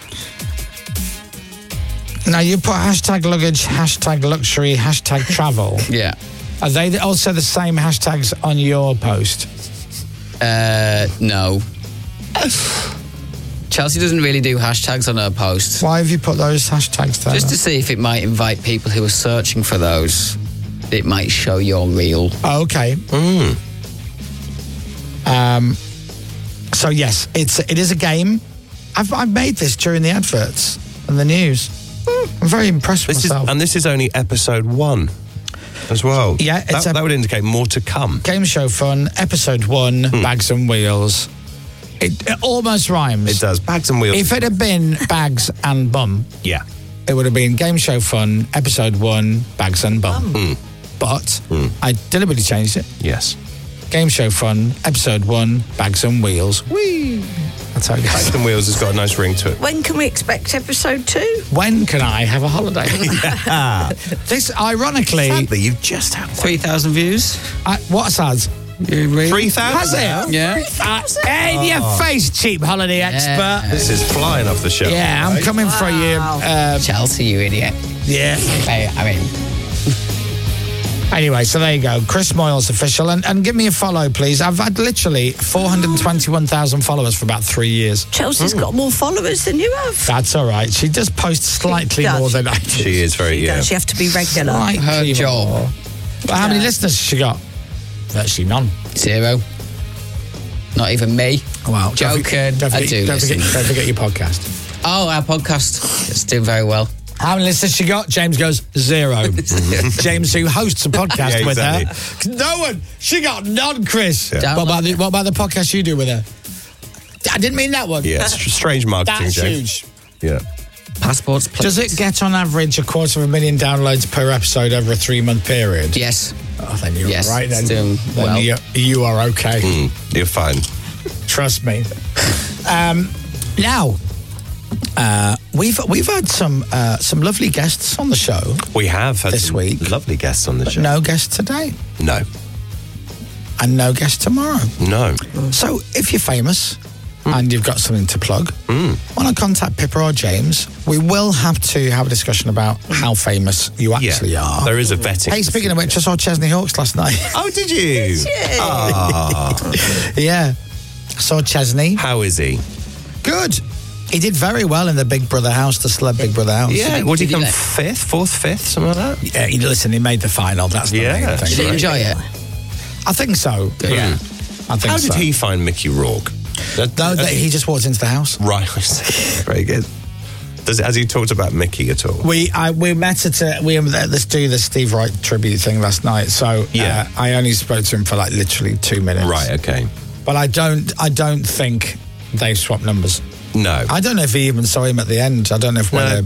Now, you put hashtag luggage, hashtag luxury, hashtag travel. Yeah. Are they also the same hashtags on your post? Uh, no. Chelsea doesn't really do hashtags on her posts. Why have you put those hashtags there? Just to see if it might invite people who are searching for those. It might show your reel. Oh, okay. Mm. Um. So yes, it's it is a game. I've I've made this during the adverts and the news. I'm very impressed with This is, myself. and this is only episode one as well. Yeah, it's that, a- that would indicate more to come. Game show fun, episode one, Hmm. Bags and Wheels. It, it almost rhymes. It does. Bags and Wheels. If it had been Bags and Bum, yeah. it would have been Game Show Fun, episode one, Bags and Bum. Mm. But Mm. I deliberately changed it. Yes. Game Show Fun, episode one, Bags and Wheels. Whee! tell you. Paxton Wheels has got a nice ring to it. When can we expect episode two? When can I have a holiday? Yeah. This, ironically... Sadly, you've just had three thousand views. I, what's that? three Has thousand? it? Yeah. Uh, in your face, cheap holiday expert. This is flying off the shelf. Yeah, I'm right? coming for you. Uh, Chelsea, you idiot. Yeah. Hey, I mean... Anyway, so there you go. Chris Moyles official. And, and give me a follow, please. I've had literally four hundred twenty-one thousand followers for about three years. Chelsea's got more followers than you have. That's all right. She does post slightly does. more than I do. She is very, She yeah. does. You have to be regular. Slightly Her more. job. But how many listeners has she got? Virtually none. Zero. Not even me. Wow. Joking. Don't forget, I do don't forget, listen. don't forget your podcast. Oh, our podcast. It's doing very well. How many listeners she got? James goes, zero. James, who hosts a podcast Yeah, with exactly. her. No one. She got none, Chris. Yeah. What, about the, what about the podcast you do with her? I didn't mean that one. Yeah, it's strange marketing, That's James. huge. Yeah. Passports. Does it get on average a quarter of a million downloads per episode over a three-month period? Yes. Oh, then you're Yes, all right. Then, it's doing then well. you, you are okay. Mm, you're fine. Trust me. Um, now, uh, we've we've had some uh, some lovely guests on the show. We have had This some week. lovely guests on the But show. no guest today, No. and no guest tomorrow. No. So, if you're famous and you've got something to plug, Mm. want to contact Pippa or James, we will have to have a discussion about how famous you actually Yeah. are. There is a vetting. Hey, speaking of which, I saw Chesney Hawkes last night. Oh, did you? Ah. Yeah. I saw Chesney. How is he? Good. He did very well in the Big Brother house, the celeb Big Brother house. Yeah. Would he Did he come let- fifth, fourth, fifth, something like that? Yeah, he, listen, he made the final. That's the Yeah. main thing. Did you enjoy it? I think so. Yeah. I think How so. did he find Mickey Rourke? That- No, that he just walked into the house. Right. Very good. Does has he talked about Mickey at all? We I, we met at a, we let's do the Steve Wright tribute thing last night. So Yeah. uh, I only spoke to him for like literally two minutes. Right. Okay. But I don't I don't think they swapped numbers. No. I don't know if he even saw him at the end. I don't know if No. whether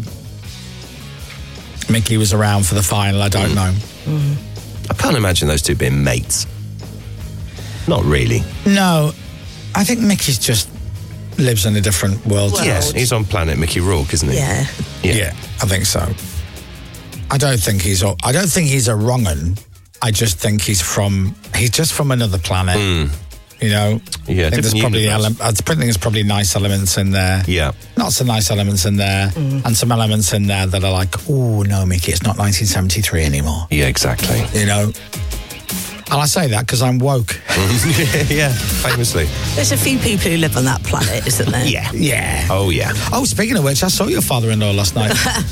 Mickey was around for the final. I don't know. I can't imagine those two being mates. Not really. No, I think Mickey's just lives in a different world. Yes, he's on planet Mickey Rourke, isn't he? Yeah. Yeah, I think so. I don't think he's. a- I don't think he's a wrong 'un. I just think he's from. He's just from another planet. You know. Yeah, I think there's different probably. universe. Ele- I think there's probably nice elements in there. Yeah. Not so nice elements in there, and some elements in there that are like, oh no, Mickey, it's not nineteen seventy-three anymore. Yeah, exactly. You know. And I say that because I'm woke. Yeah, famously. There's a few people who live on that planet, isn't there? Yeah. Yeah. Oh, yeah. Oh, speaking of which, I saw your father-in-law last night.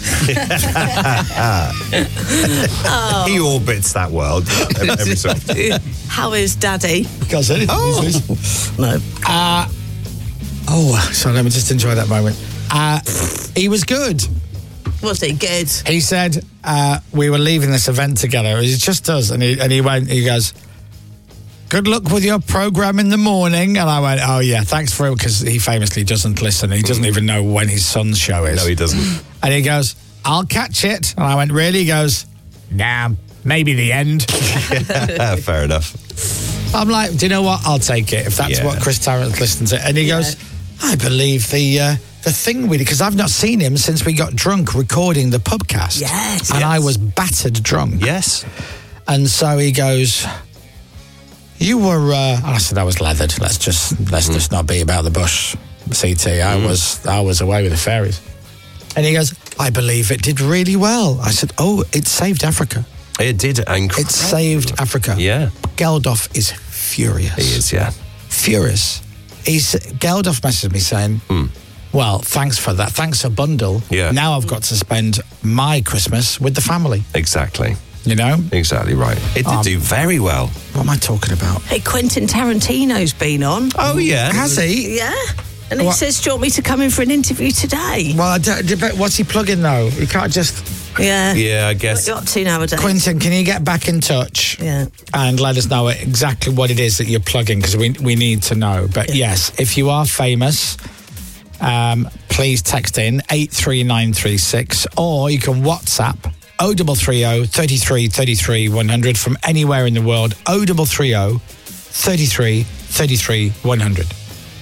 He orbits that world every so often. How is Daddy? Because anything. Oh. No. Uh, oh, sorry, let me just enjoy that moment. Uh, he was good. Was he good? He said uh, we were leaving this event together. He just does, and he and he went. He goes, "Good luck with your program in the morning." And I went, "Oh yeah, thanks for it," because he famously doesn't listen. He doesn't even know when his son's show is. No, he doesn't. And he goes, "I'll catch it." And I went, "Really?" He goes, "Nah, maybe the end." Fair enough. I'm like, do you know what? I'll take it if that's Yeah. what Chris Tarrant listens to. And he goes, I believe the uh, the thing we did, because I've not seen him since we got drunk recording the pubcast. Yes. And Yes. I was battered drunk. Yes. And so he goes, you were, uh, and I said, I was leathered. Let's just, let's Mm. just not be about the bush, C T. I was, I was away with the fairies. And he goes, I believe it did really well. I said, oh, it saved Africa. It did incredible. It saved Africa. Yeah. Geldof is furious. He is, yeah. Furious. He's Geldof messaged me saying, well, thanks for that. Thanks for bundle. Yeah. Now I've got to spend my Christmas with the family. Exactly. You know? Exactly right. It did Um, do very well. What am I talking about? Hey, Quentin Tarantino's been on. Oh, yeah. Has he? Yeah. And he What? says, do you want me to come in for an interview today? Well, I don't, but what's he plugging though? He can't just. Yeah. Yeah, I guess. What you up to nowadays? Quentin, can you get back in touch? Yeah. And let us know exactly what it is that you're plugging, because we we need to know. But yes, if you are famous, um, please text in eight three nine three six, or you can WhatsApp oh three three oh, thirty-three, thirty-three, one hundred from anywhere in the world. oh three three oh, thirty-three, thirty-three, one hundred.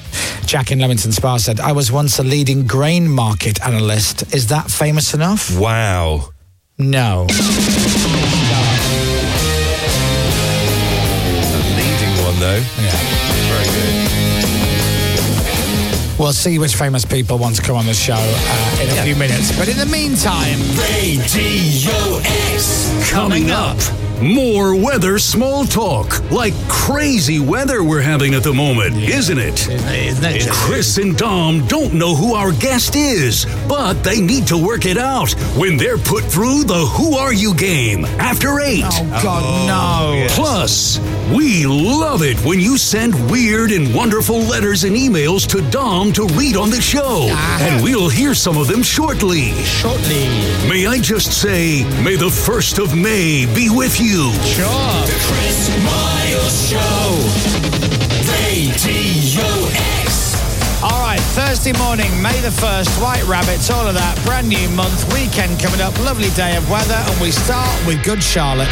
Jack in Leamington Spa said, I was once a leading grain market analyst. Is that famous enough? Wow. No. Leading one, though. Yeah. Very good. We'll see which famous people want to come on the show uh, in a Yeah. few minutes. But in the meantime... Radio X. Coming up, more weather small talk. Like crazy weather we're having at the moment, isn't it? Isn't it? Chris and Dom don't know who our guest is, but they need to work it out when they're put through the Who Are You game after eight. Oh, God, no. Yes. Plus, we love it when you send weird and wonderful letters and emails to Dom to read on the show. Ah. And we'll hear some of them shortly. Shortly. May I just say, may the first of May be with you. Sure. The Chris Miles Show. Radio X. All right, Thursday morning, May the first, White Rabbits, all of that. Brand new month, weekend coming up, lovely day of weather, and we start with Good Charlotte.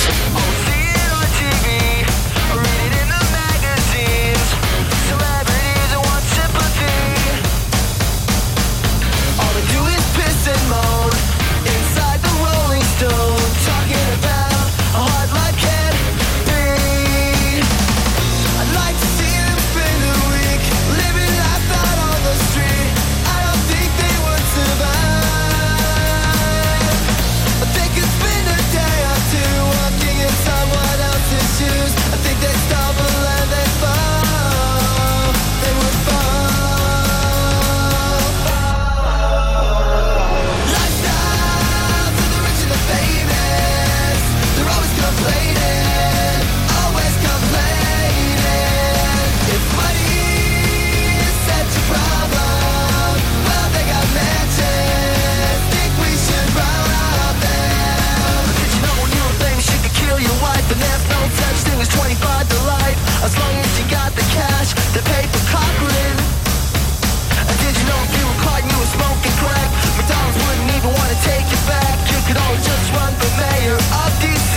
As long as you got the cash to pay for Cochrane. And did you know if you were caught and you were smoking crack, McDonald's wouldn't even want to take you back. You could always just run for mayor of D C.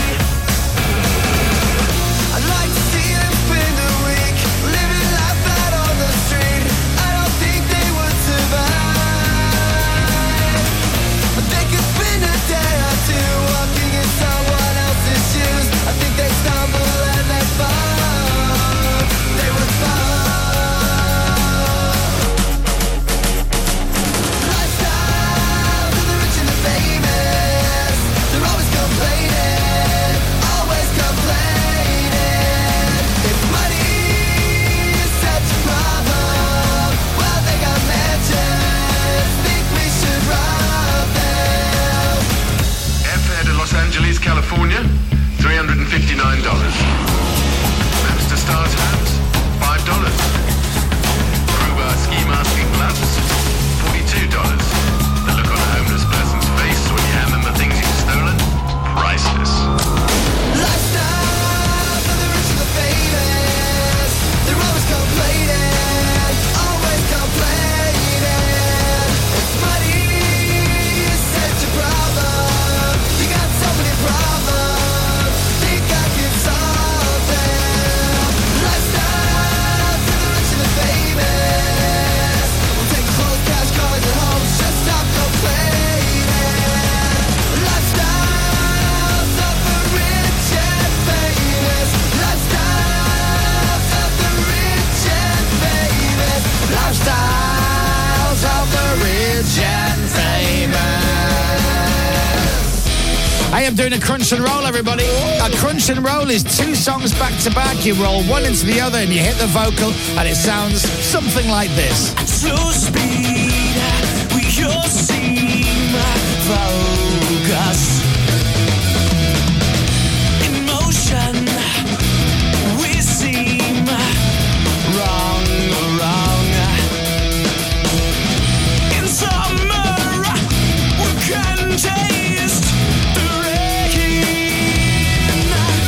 I'd like to see them spend a week living life out on the street. I don't think they would survive, but they could spend a day or two walking in someone else's shoes. I think they stumble and they fall. California, three hundred fifty-nine dollars. Maps to Stars hats, five dollars. Kruger ski masking gloves, forty-two dollars. The look on a homeless person's face when you hand them the things you've stolen, priceless. Lifestyle for the rich and the famous. They're always complaining, always complaining. If money is such a problem, you got so many problems, think I can solve them. Lifestyle for the rich and the famous. We'll take clothes, cash, cars, and homes, just stop complaining. Lifestyles of the rich and famous. Lifestyles of the rich and famous. Lifestyles of the rich and famous. I am doing a crunch and roll, everybody. A crunch and roll is two songs back to back. You roll one into the other and you hit the vocal, and it sounds something like this. Slow speed, we all seem focused. In motion, we seem wrong, wrong. In summer, we can taste the rain.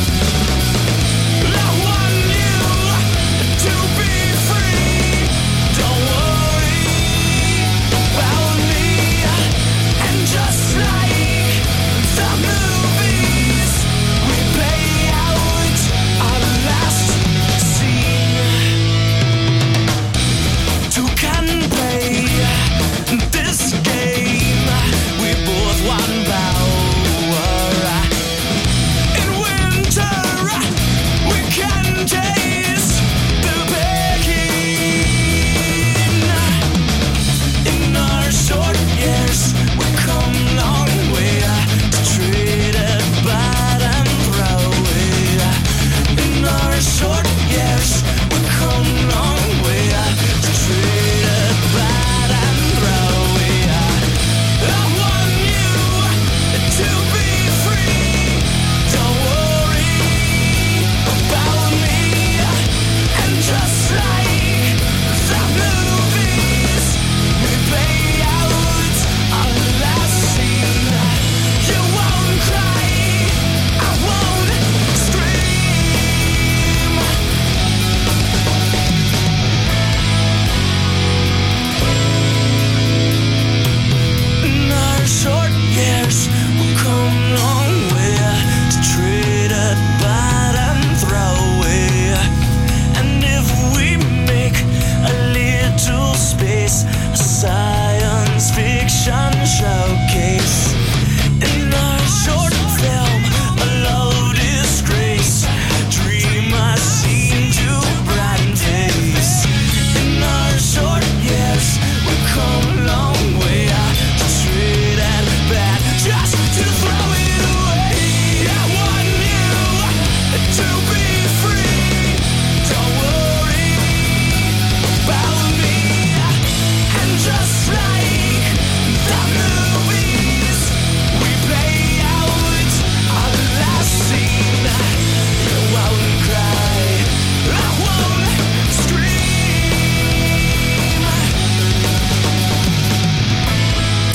I want you to be free. Don't worry about me. And just like the movies, we play out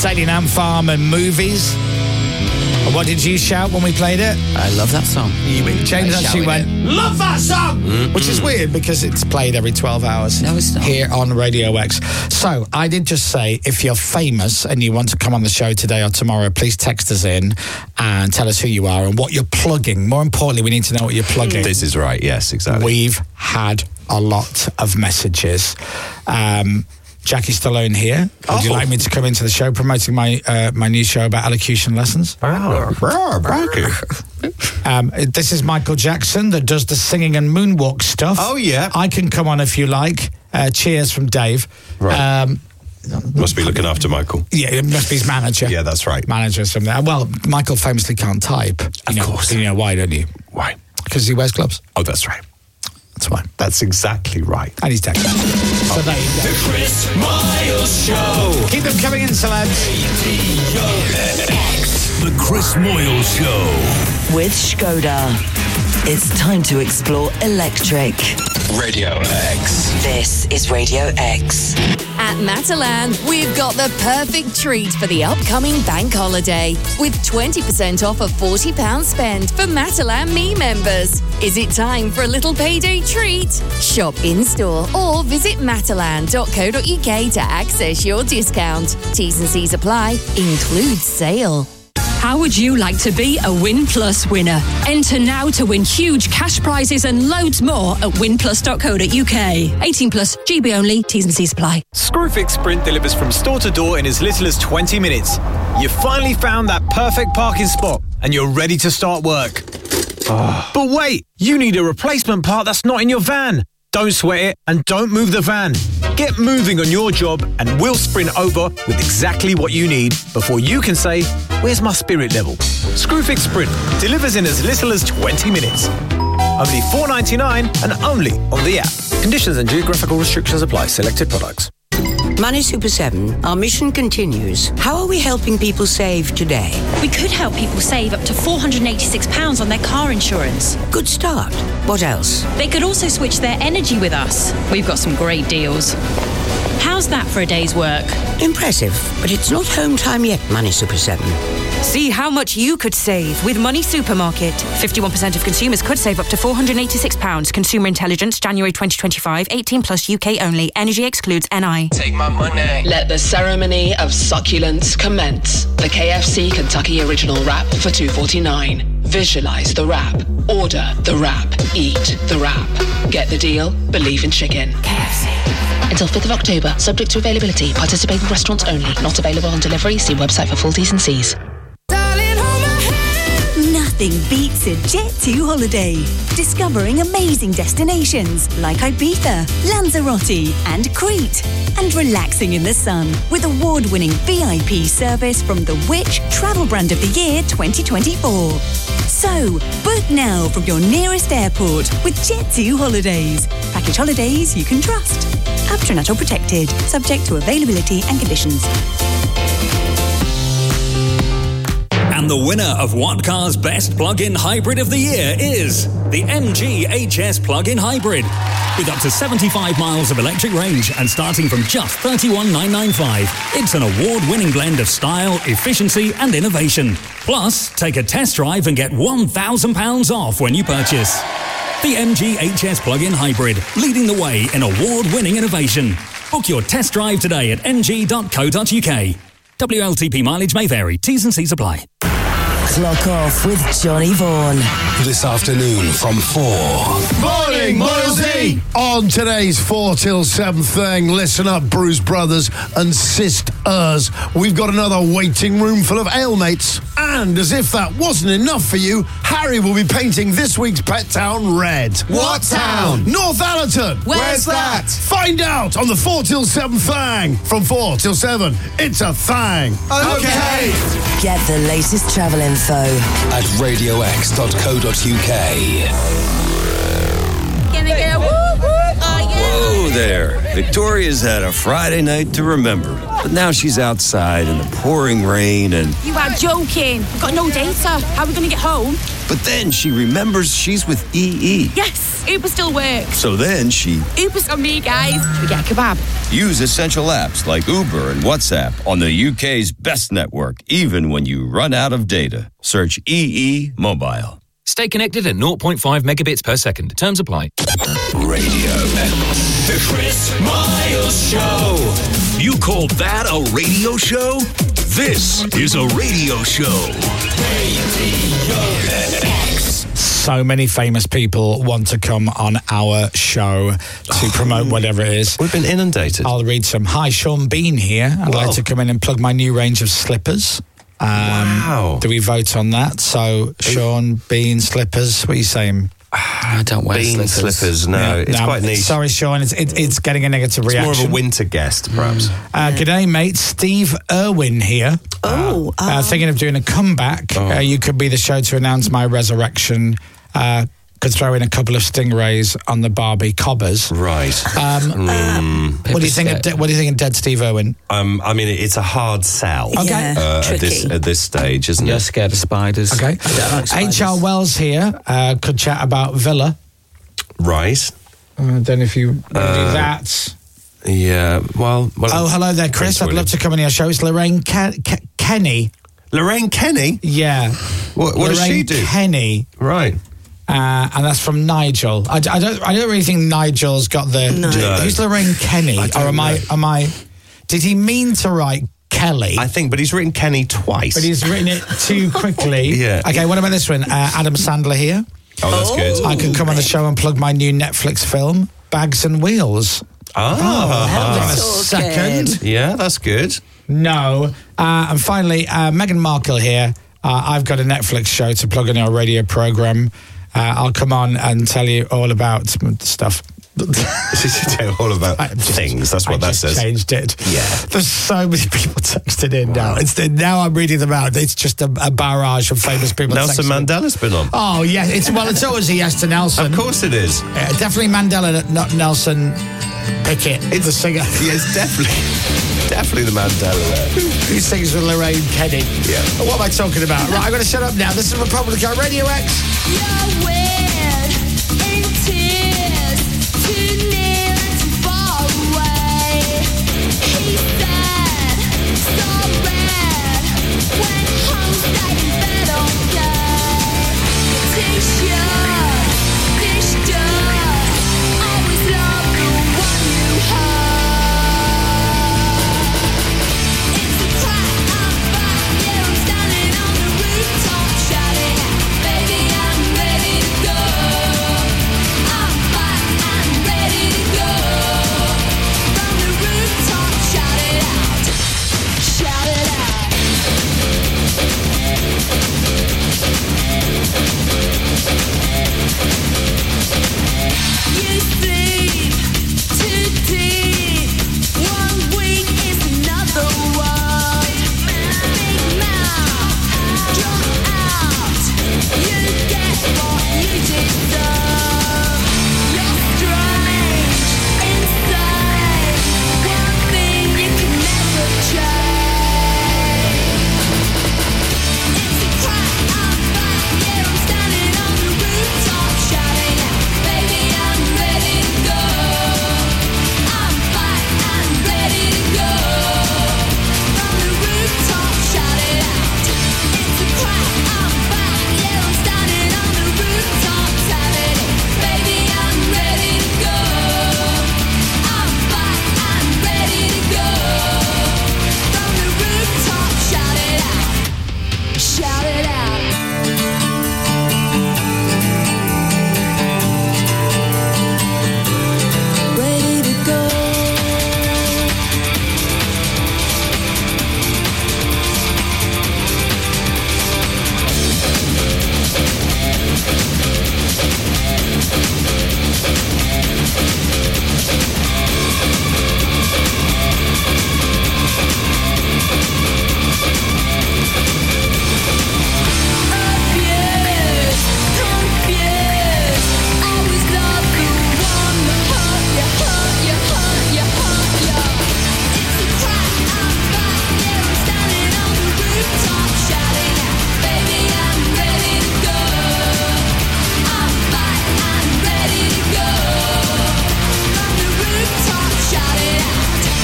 Sadie Lamb Farm and movies. And what did you shout when we played it? I love that song. You, James I actually shouted went, it. love that song! Mm-mm. Which is weird because it's played every twelve hours. No, it's not. Here on Radio X. So, I did just say, if you're famous and you want to come on the show today or tomorrow, please text us in and tell us who you are and what you're plugging. More importantly, we need to know what you're plugging. This is right, yes, exactly. We've had a lot of messages. Um... Jackie Stallone here. Would Oh. you like me to come into the show promoting my uh, my new show about elocution lessons? Um, this is Michael Jackson that does the singing and moonwalk stuff. Oh, yeah. I can come on if you like. Uh, cheers from Dave. Right. Um, Must be looking after Michael. yeah, it must be his manager. Yeah, that's right. Manager from there. Well, Michael famously can't type. You Of know, course. You know why, don't you? Why? Because he wears gloves. Oh, that's right. That's why. That's exactly right. And he's dead. So there you go. The Chris Miles Show. Keep them coming in, celebs. The Chris Moyle Show. With Skoda. It's time to explore electric. Radio X. This is Radio X. At Matalan, we've got the perfect treat for the upcoming bank holiday with twenty percent off a forty pounds spend for Matalan Me members. Is it time for a little payday treat? Shop in-store or visit matalan dot co dot uk to access your discount. T's and C's apply, includes sale. How would you like to be a Win Plus winner? Enter now to win huge cash prizes and loads more at win plus dot co dot uk. eighteen plus, G B only, T's and C's apply. Screwfix Sprint delivers from store to door in as little as twenty minutes. You've finally found that perfect parking spot and you're ready to start work. But wait, you need a replacement part that's not in your van. Don't sweat it and don't move the van. Get moving on your job and we'll sprint over with exactly what you need before you can say, where's my spirit level? Screwfix Sprint delivers in as little as twenty minutes. Only four pounds ninety-nine and only on the app. Conditions and geographical restrictions apply. Selected products. Money Super seven, our mission continues. How are we helping people save today? We could help people save up to four hundred eighty-six pounds on their car insurance. Good start. What else? They could also switch their energy with us. We've got some great deals. How's that for a day's work? Impressive, but it's not home time yet, Money Super seven. See how much you could save with Money Supermarket. fifty-one percent of consumers could save up to four hundred eighty-six pounds. Consumer Intelligence, January twenty twenty-five. eighteen plus U K only. Energy excludes N I. Take my money. Let the ceremony of succulence commence. The K F C Kentucky Original Wrap for two forty-nine. Visualize the wrap. Order the wrap. Eat the wrap. Get the deal? Believe in chicken. K F C. Until fifth of October, subject to availability. Participating restaurants only. Not available on delivery. See website for full T's and C's. Nothing beats a Jet two holiday. Discovering amazing destinations like Ibiza, Lanzarote and Crete. And relaxing in the sun with award-winning V I P service from the Which Travel Brand of the Year twenty twenty-four. So, book now from your nearest airport with Jet two Holidays. Package holidays you can trust. Astronaut or protected, subject to availability and conditions. And the winner of What Car's Best Plug-in Hybrid of the Year is the M G H S Plug-in Hybrid. With up to seventy-five miles of electric range and starting from just thirty-one thousand nine hundred ninety-five dollars, it's an award-winning blend of style, efficiency and innovation. Plus, take a test drive and get one thousand pounds off when you purchase. The M G H S Plug-in Hybrid, leading the way in award-winning innovation. Book your test drive today at m g dot co dot u k. W L T P mileage may vary. T's and C's apply. Clock off with Johnny Vaughan. This afternoon from four. Morning, Moilsy! On today's four till seven thing, listen up, Bruce Brothers and sisters. We've got another waiting room full of alemates. And as if that wasn't enough for you, Harry will be painting this week's pet town red. What town? Northallerton. Where's that? Find out on the four till seven thing. From four till seven, it's a thing. Okay. Get the latest travel info at radio x dot co dot u k. Gonna go whoop whoop. Whoa there. Victoria's had a Friday night to remember. But now she's outside in the pouring rain and... You are joking. I've got no data. How are we going to get home? But then she remembers she's with E E. Yes, Uber still works. So then she... Uber's on me, guys. We get a kebab. Use essential apps like Uber and WhatsApp on the U K's best network, even when you run out of data. Search E E Mobile. Stay connected at zero point five megabits per second. Terms apply. Radio X. The Chris Miles Show. You call that a radio show? This is a radio show. Radio X. So many famous people want to come on our show to promote whatever it is. We've been inundated. I'll read some. Hi, Sean Bean here. I'd Whoa. like to come in and plug my new range of slippers. Um, wow. Do we vote on that? So, Sean Bean slippers, what are you saying? I don't wear Bean slippers. slippers, no. Yeah, it's no, quite niche. Sorry, Sean, it's, it, it's getting a negative It's reaction. more of a winter guest, perhaps. Uh, G'day, mate. Steve Irwin here. Oh, Uh, thinking of doing a comeback. Oh. Uh, you could be the show to announce my resurrection. Uh, could throw in a couple of stingrays on the Barbie cobbers. Right. Um, Mm. what do you think? Of, de- what do you think of Dead Steve Irwin? Um, I mean, it's a hard sell. Okay. uh, at this tricky. at this stage, isn't You're it? scared of spiders. Okay. H R Wells here uh, could chat about Villa. Right. Uh, I don't know if you want to Uh, do that. Yeah. Well. well Oh, hello there, Chris. I'd love to come on your show. It's Lorraine Ke- Ke- Kenny. Lorraine Kenny. Yeah. What, what does she Lorraine do? Kenny. Right. Uh, and that's from Nigel. I, I don't. I don't really think Nigel's got the. No. No. Who's Lorraine Kenny? I don't or am I? know. Am I? Did he mean to write Kelly? I think, but he's written Kenny twice. But he's written it too quickly. Yeah. Okay. What about this one? Uh, Adam Sandler here. Oh, that's good. I could come on the show and plug my new Netflix film, Bags and Wheels. Ah. Hold on a second. Yeah, that's good. No. Uh, and finally, uh, Meghan Markle here. Uh, I've got a Netflix show to plug in our radio program. Uh, I'll come on and tell you all about some stuff. All about things. That's what I that just says. changed it. Yeah. There's so many people texted in now. It's the, now I'm reading them out. It's just a, a barrage of famous people. Nelson texting. Mandela's been on. Oh yeah, it's well, it's always a yes to Nelson. Of course it is. Yeah, definitely Mandela, not Nelson Pickett, the singer. Yeah, it's definitely, definitely the Mandela there. Who sings with Lorraine Kenny? Yeah. What am I talking about? Right, I'm going to shut up now. This is Republican Radio X. You're weird in tears tonight.